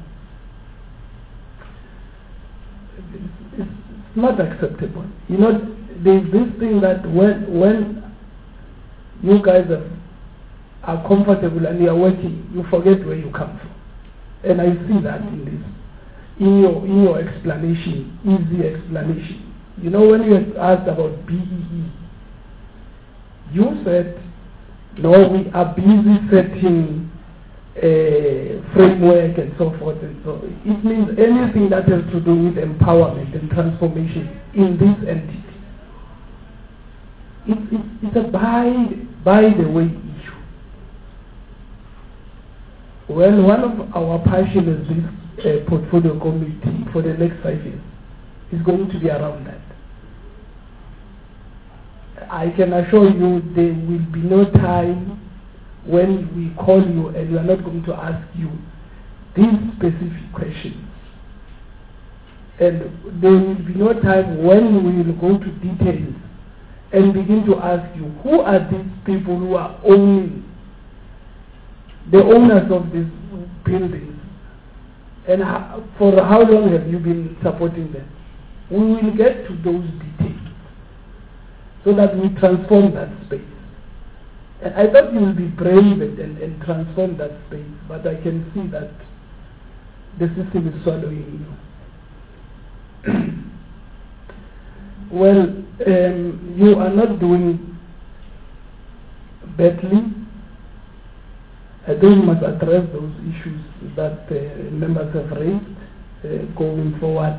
It's, it's not acceptable. You know, there's this thing that when, when you guys are are comfortable and you are working, you forget where you come from. And I see that in this, in your in your explanation, easy explanation. You know, when you asked about B E E, you said, no, we are busy setting uh, framework and so forth and so on. It means anything that has to do with empowerment and transformation in this entity. It, it, it's a by, by the way issue. Well, one of our passion is this uh, portfolio committee for the next five years is going to be around that. I can assure you there will be no time when we call you and we are not going to ask you these specific questions. And there will be no time when we will go to details and begin to ask you, who are these people who are owning, the owners of these buildings, and how, for how long have you been supporting them? We will get to those details so that we transform that space. And I thought you will be brave and, and, and transform that space, but I can see that the system is swallowing you. Well, um, you are not doing badly. I think you must address those issues that uh, members have raised uh, going forward.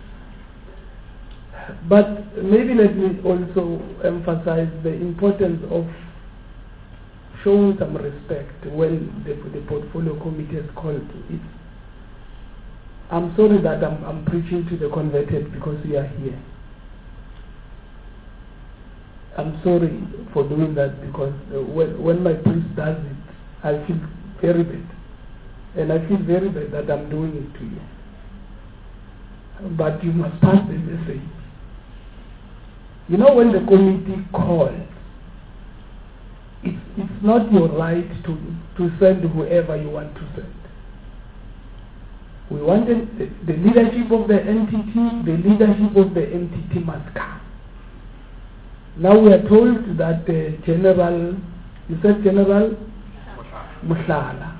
But maybe let me also emphasize the importance of showing some respect when the, the portfolio committee is called it. I'm sorry that I'm, I'm preaching to the converted because we are here. I'm sorry for doing that because uh, when, when my priest does it, I feel very bad. And I feel very bad that I'm doing it to you. But you must pass the message. You know, when the committee calls, it's, it's not your right to, to send whoever you want to send. We want the, the leadership of the entity, the leadership of the entity must come. Now we are told that uh, General, you said General Mushala.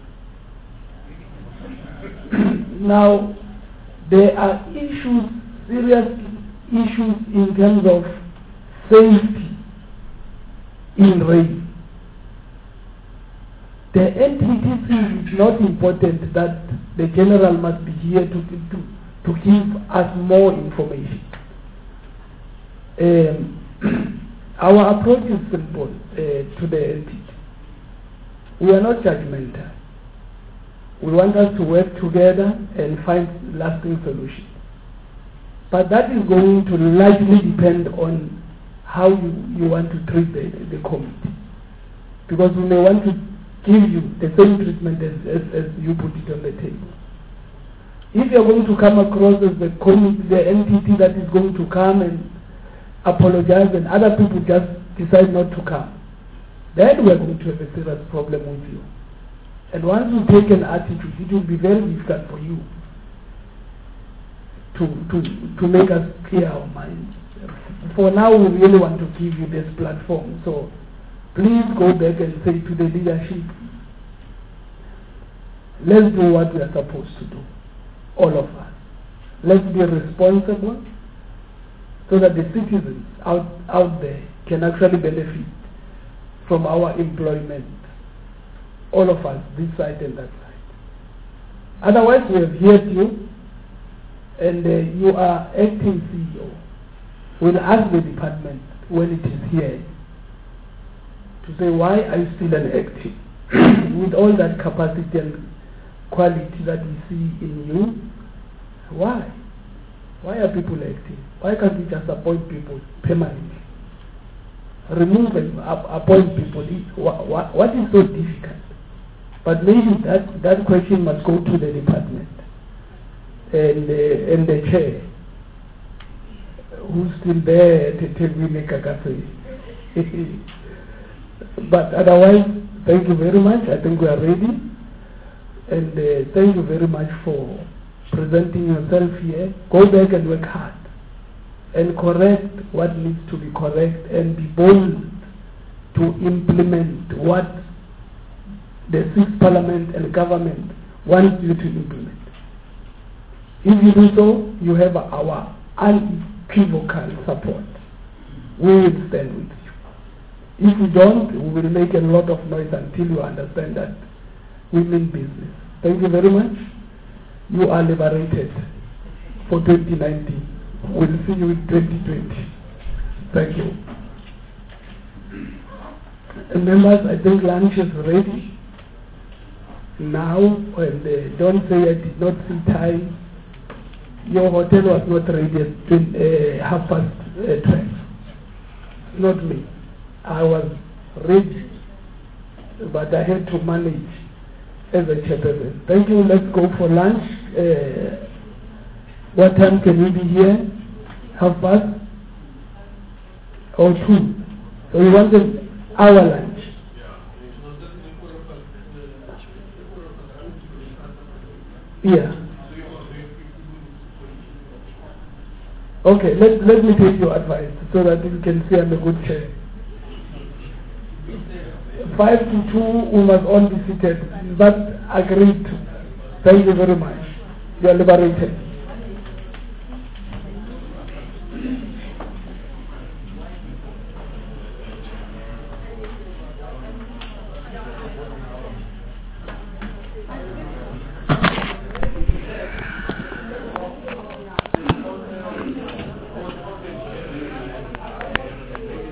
Now, there are issues, serious issues in terms of safety in rain. The entity sees it's not important that the general must be here to, to, to give us more information. Um, our approach is simple uh, to the entity. We are not judgmental. We want us to work together and find lasting solutions. But that is going to largely depend on how you, you want to treat the, the committee. Because we may want to give you the same treatment as, as, as you put it on the table. If you're going to come across as the committee, the entity that is going to come and apologize and other people just decide not to come, then we're going to have a serious problem with you. And once you take an attitude, it will be very difficult for you to, to, to make us clear our minds. For now, we really want to give you this platform. So please go back and say to the leadership, let's do what we are supposed to do, all of us. Let's be responsible so that the citizens out, out there can actually benefit from our employment. All of us, this side and that side. Otherwise, we have heard you, and uh, you are acting C E O. We'll ask the department when it is here to say, why are you still an acting? With all that capacity and quality that we see in you, why? Why are people acting? Why can't we just appoint people permanently? Remove and appoint people. What, what, what is so difficult? But maybe that, that question must go to the department and, uh, and the chair, who's still there to tell me make a cafe. But otherwise, thank you very much. I think we are ready. And uh, thank you very much for presenting yourself here. Go back and work hard and correct what needs to be correct and be bold to implement what the sixth parliament and government wants you to implement. If you do so, you have our unequivocal support. We will stand with you. If you don't, we will make a lot of noise until you understand that women business. Thank you very much. You are liberated for twenty nineteen. We'll see you in twenty twenty. Thank you. And members, I think lunch is ready now, and uh, don't say I did not see time. Your hotel was not ready at uh, half past uh, twelve. Not me. I was ready, but I had to manage as a chairperson. Thank you. Let's go for lunch. Uh, what time can we be here? Half past or two? So we want an hour lunch. Yeah. Okay, let, let me take your advice so that you can see I'm a good chair. Five to two, we must all be seated. But agreed to. Thank you very much. You are liberated.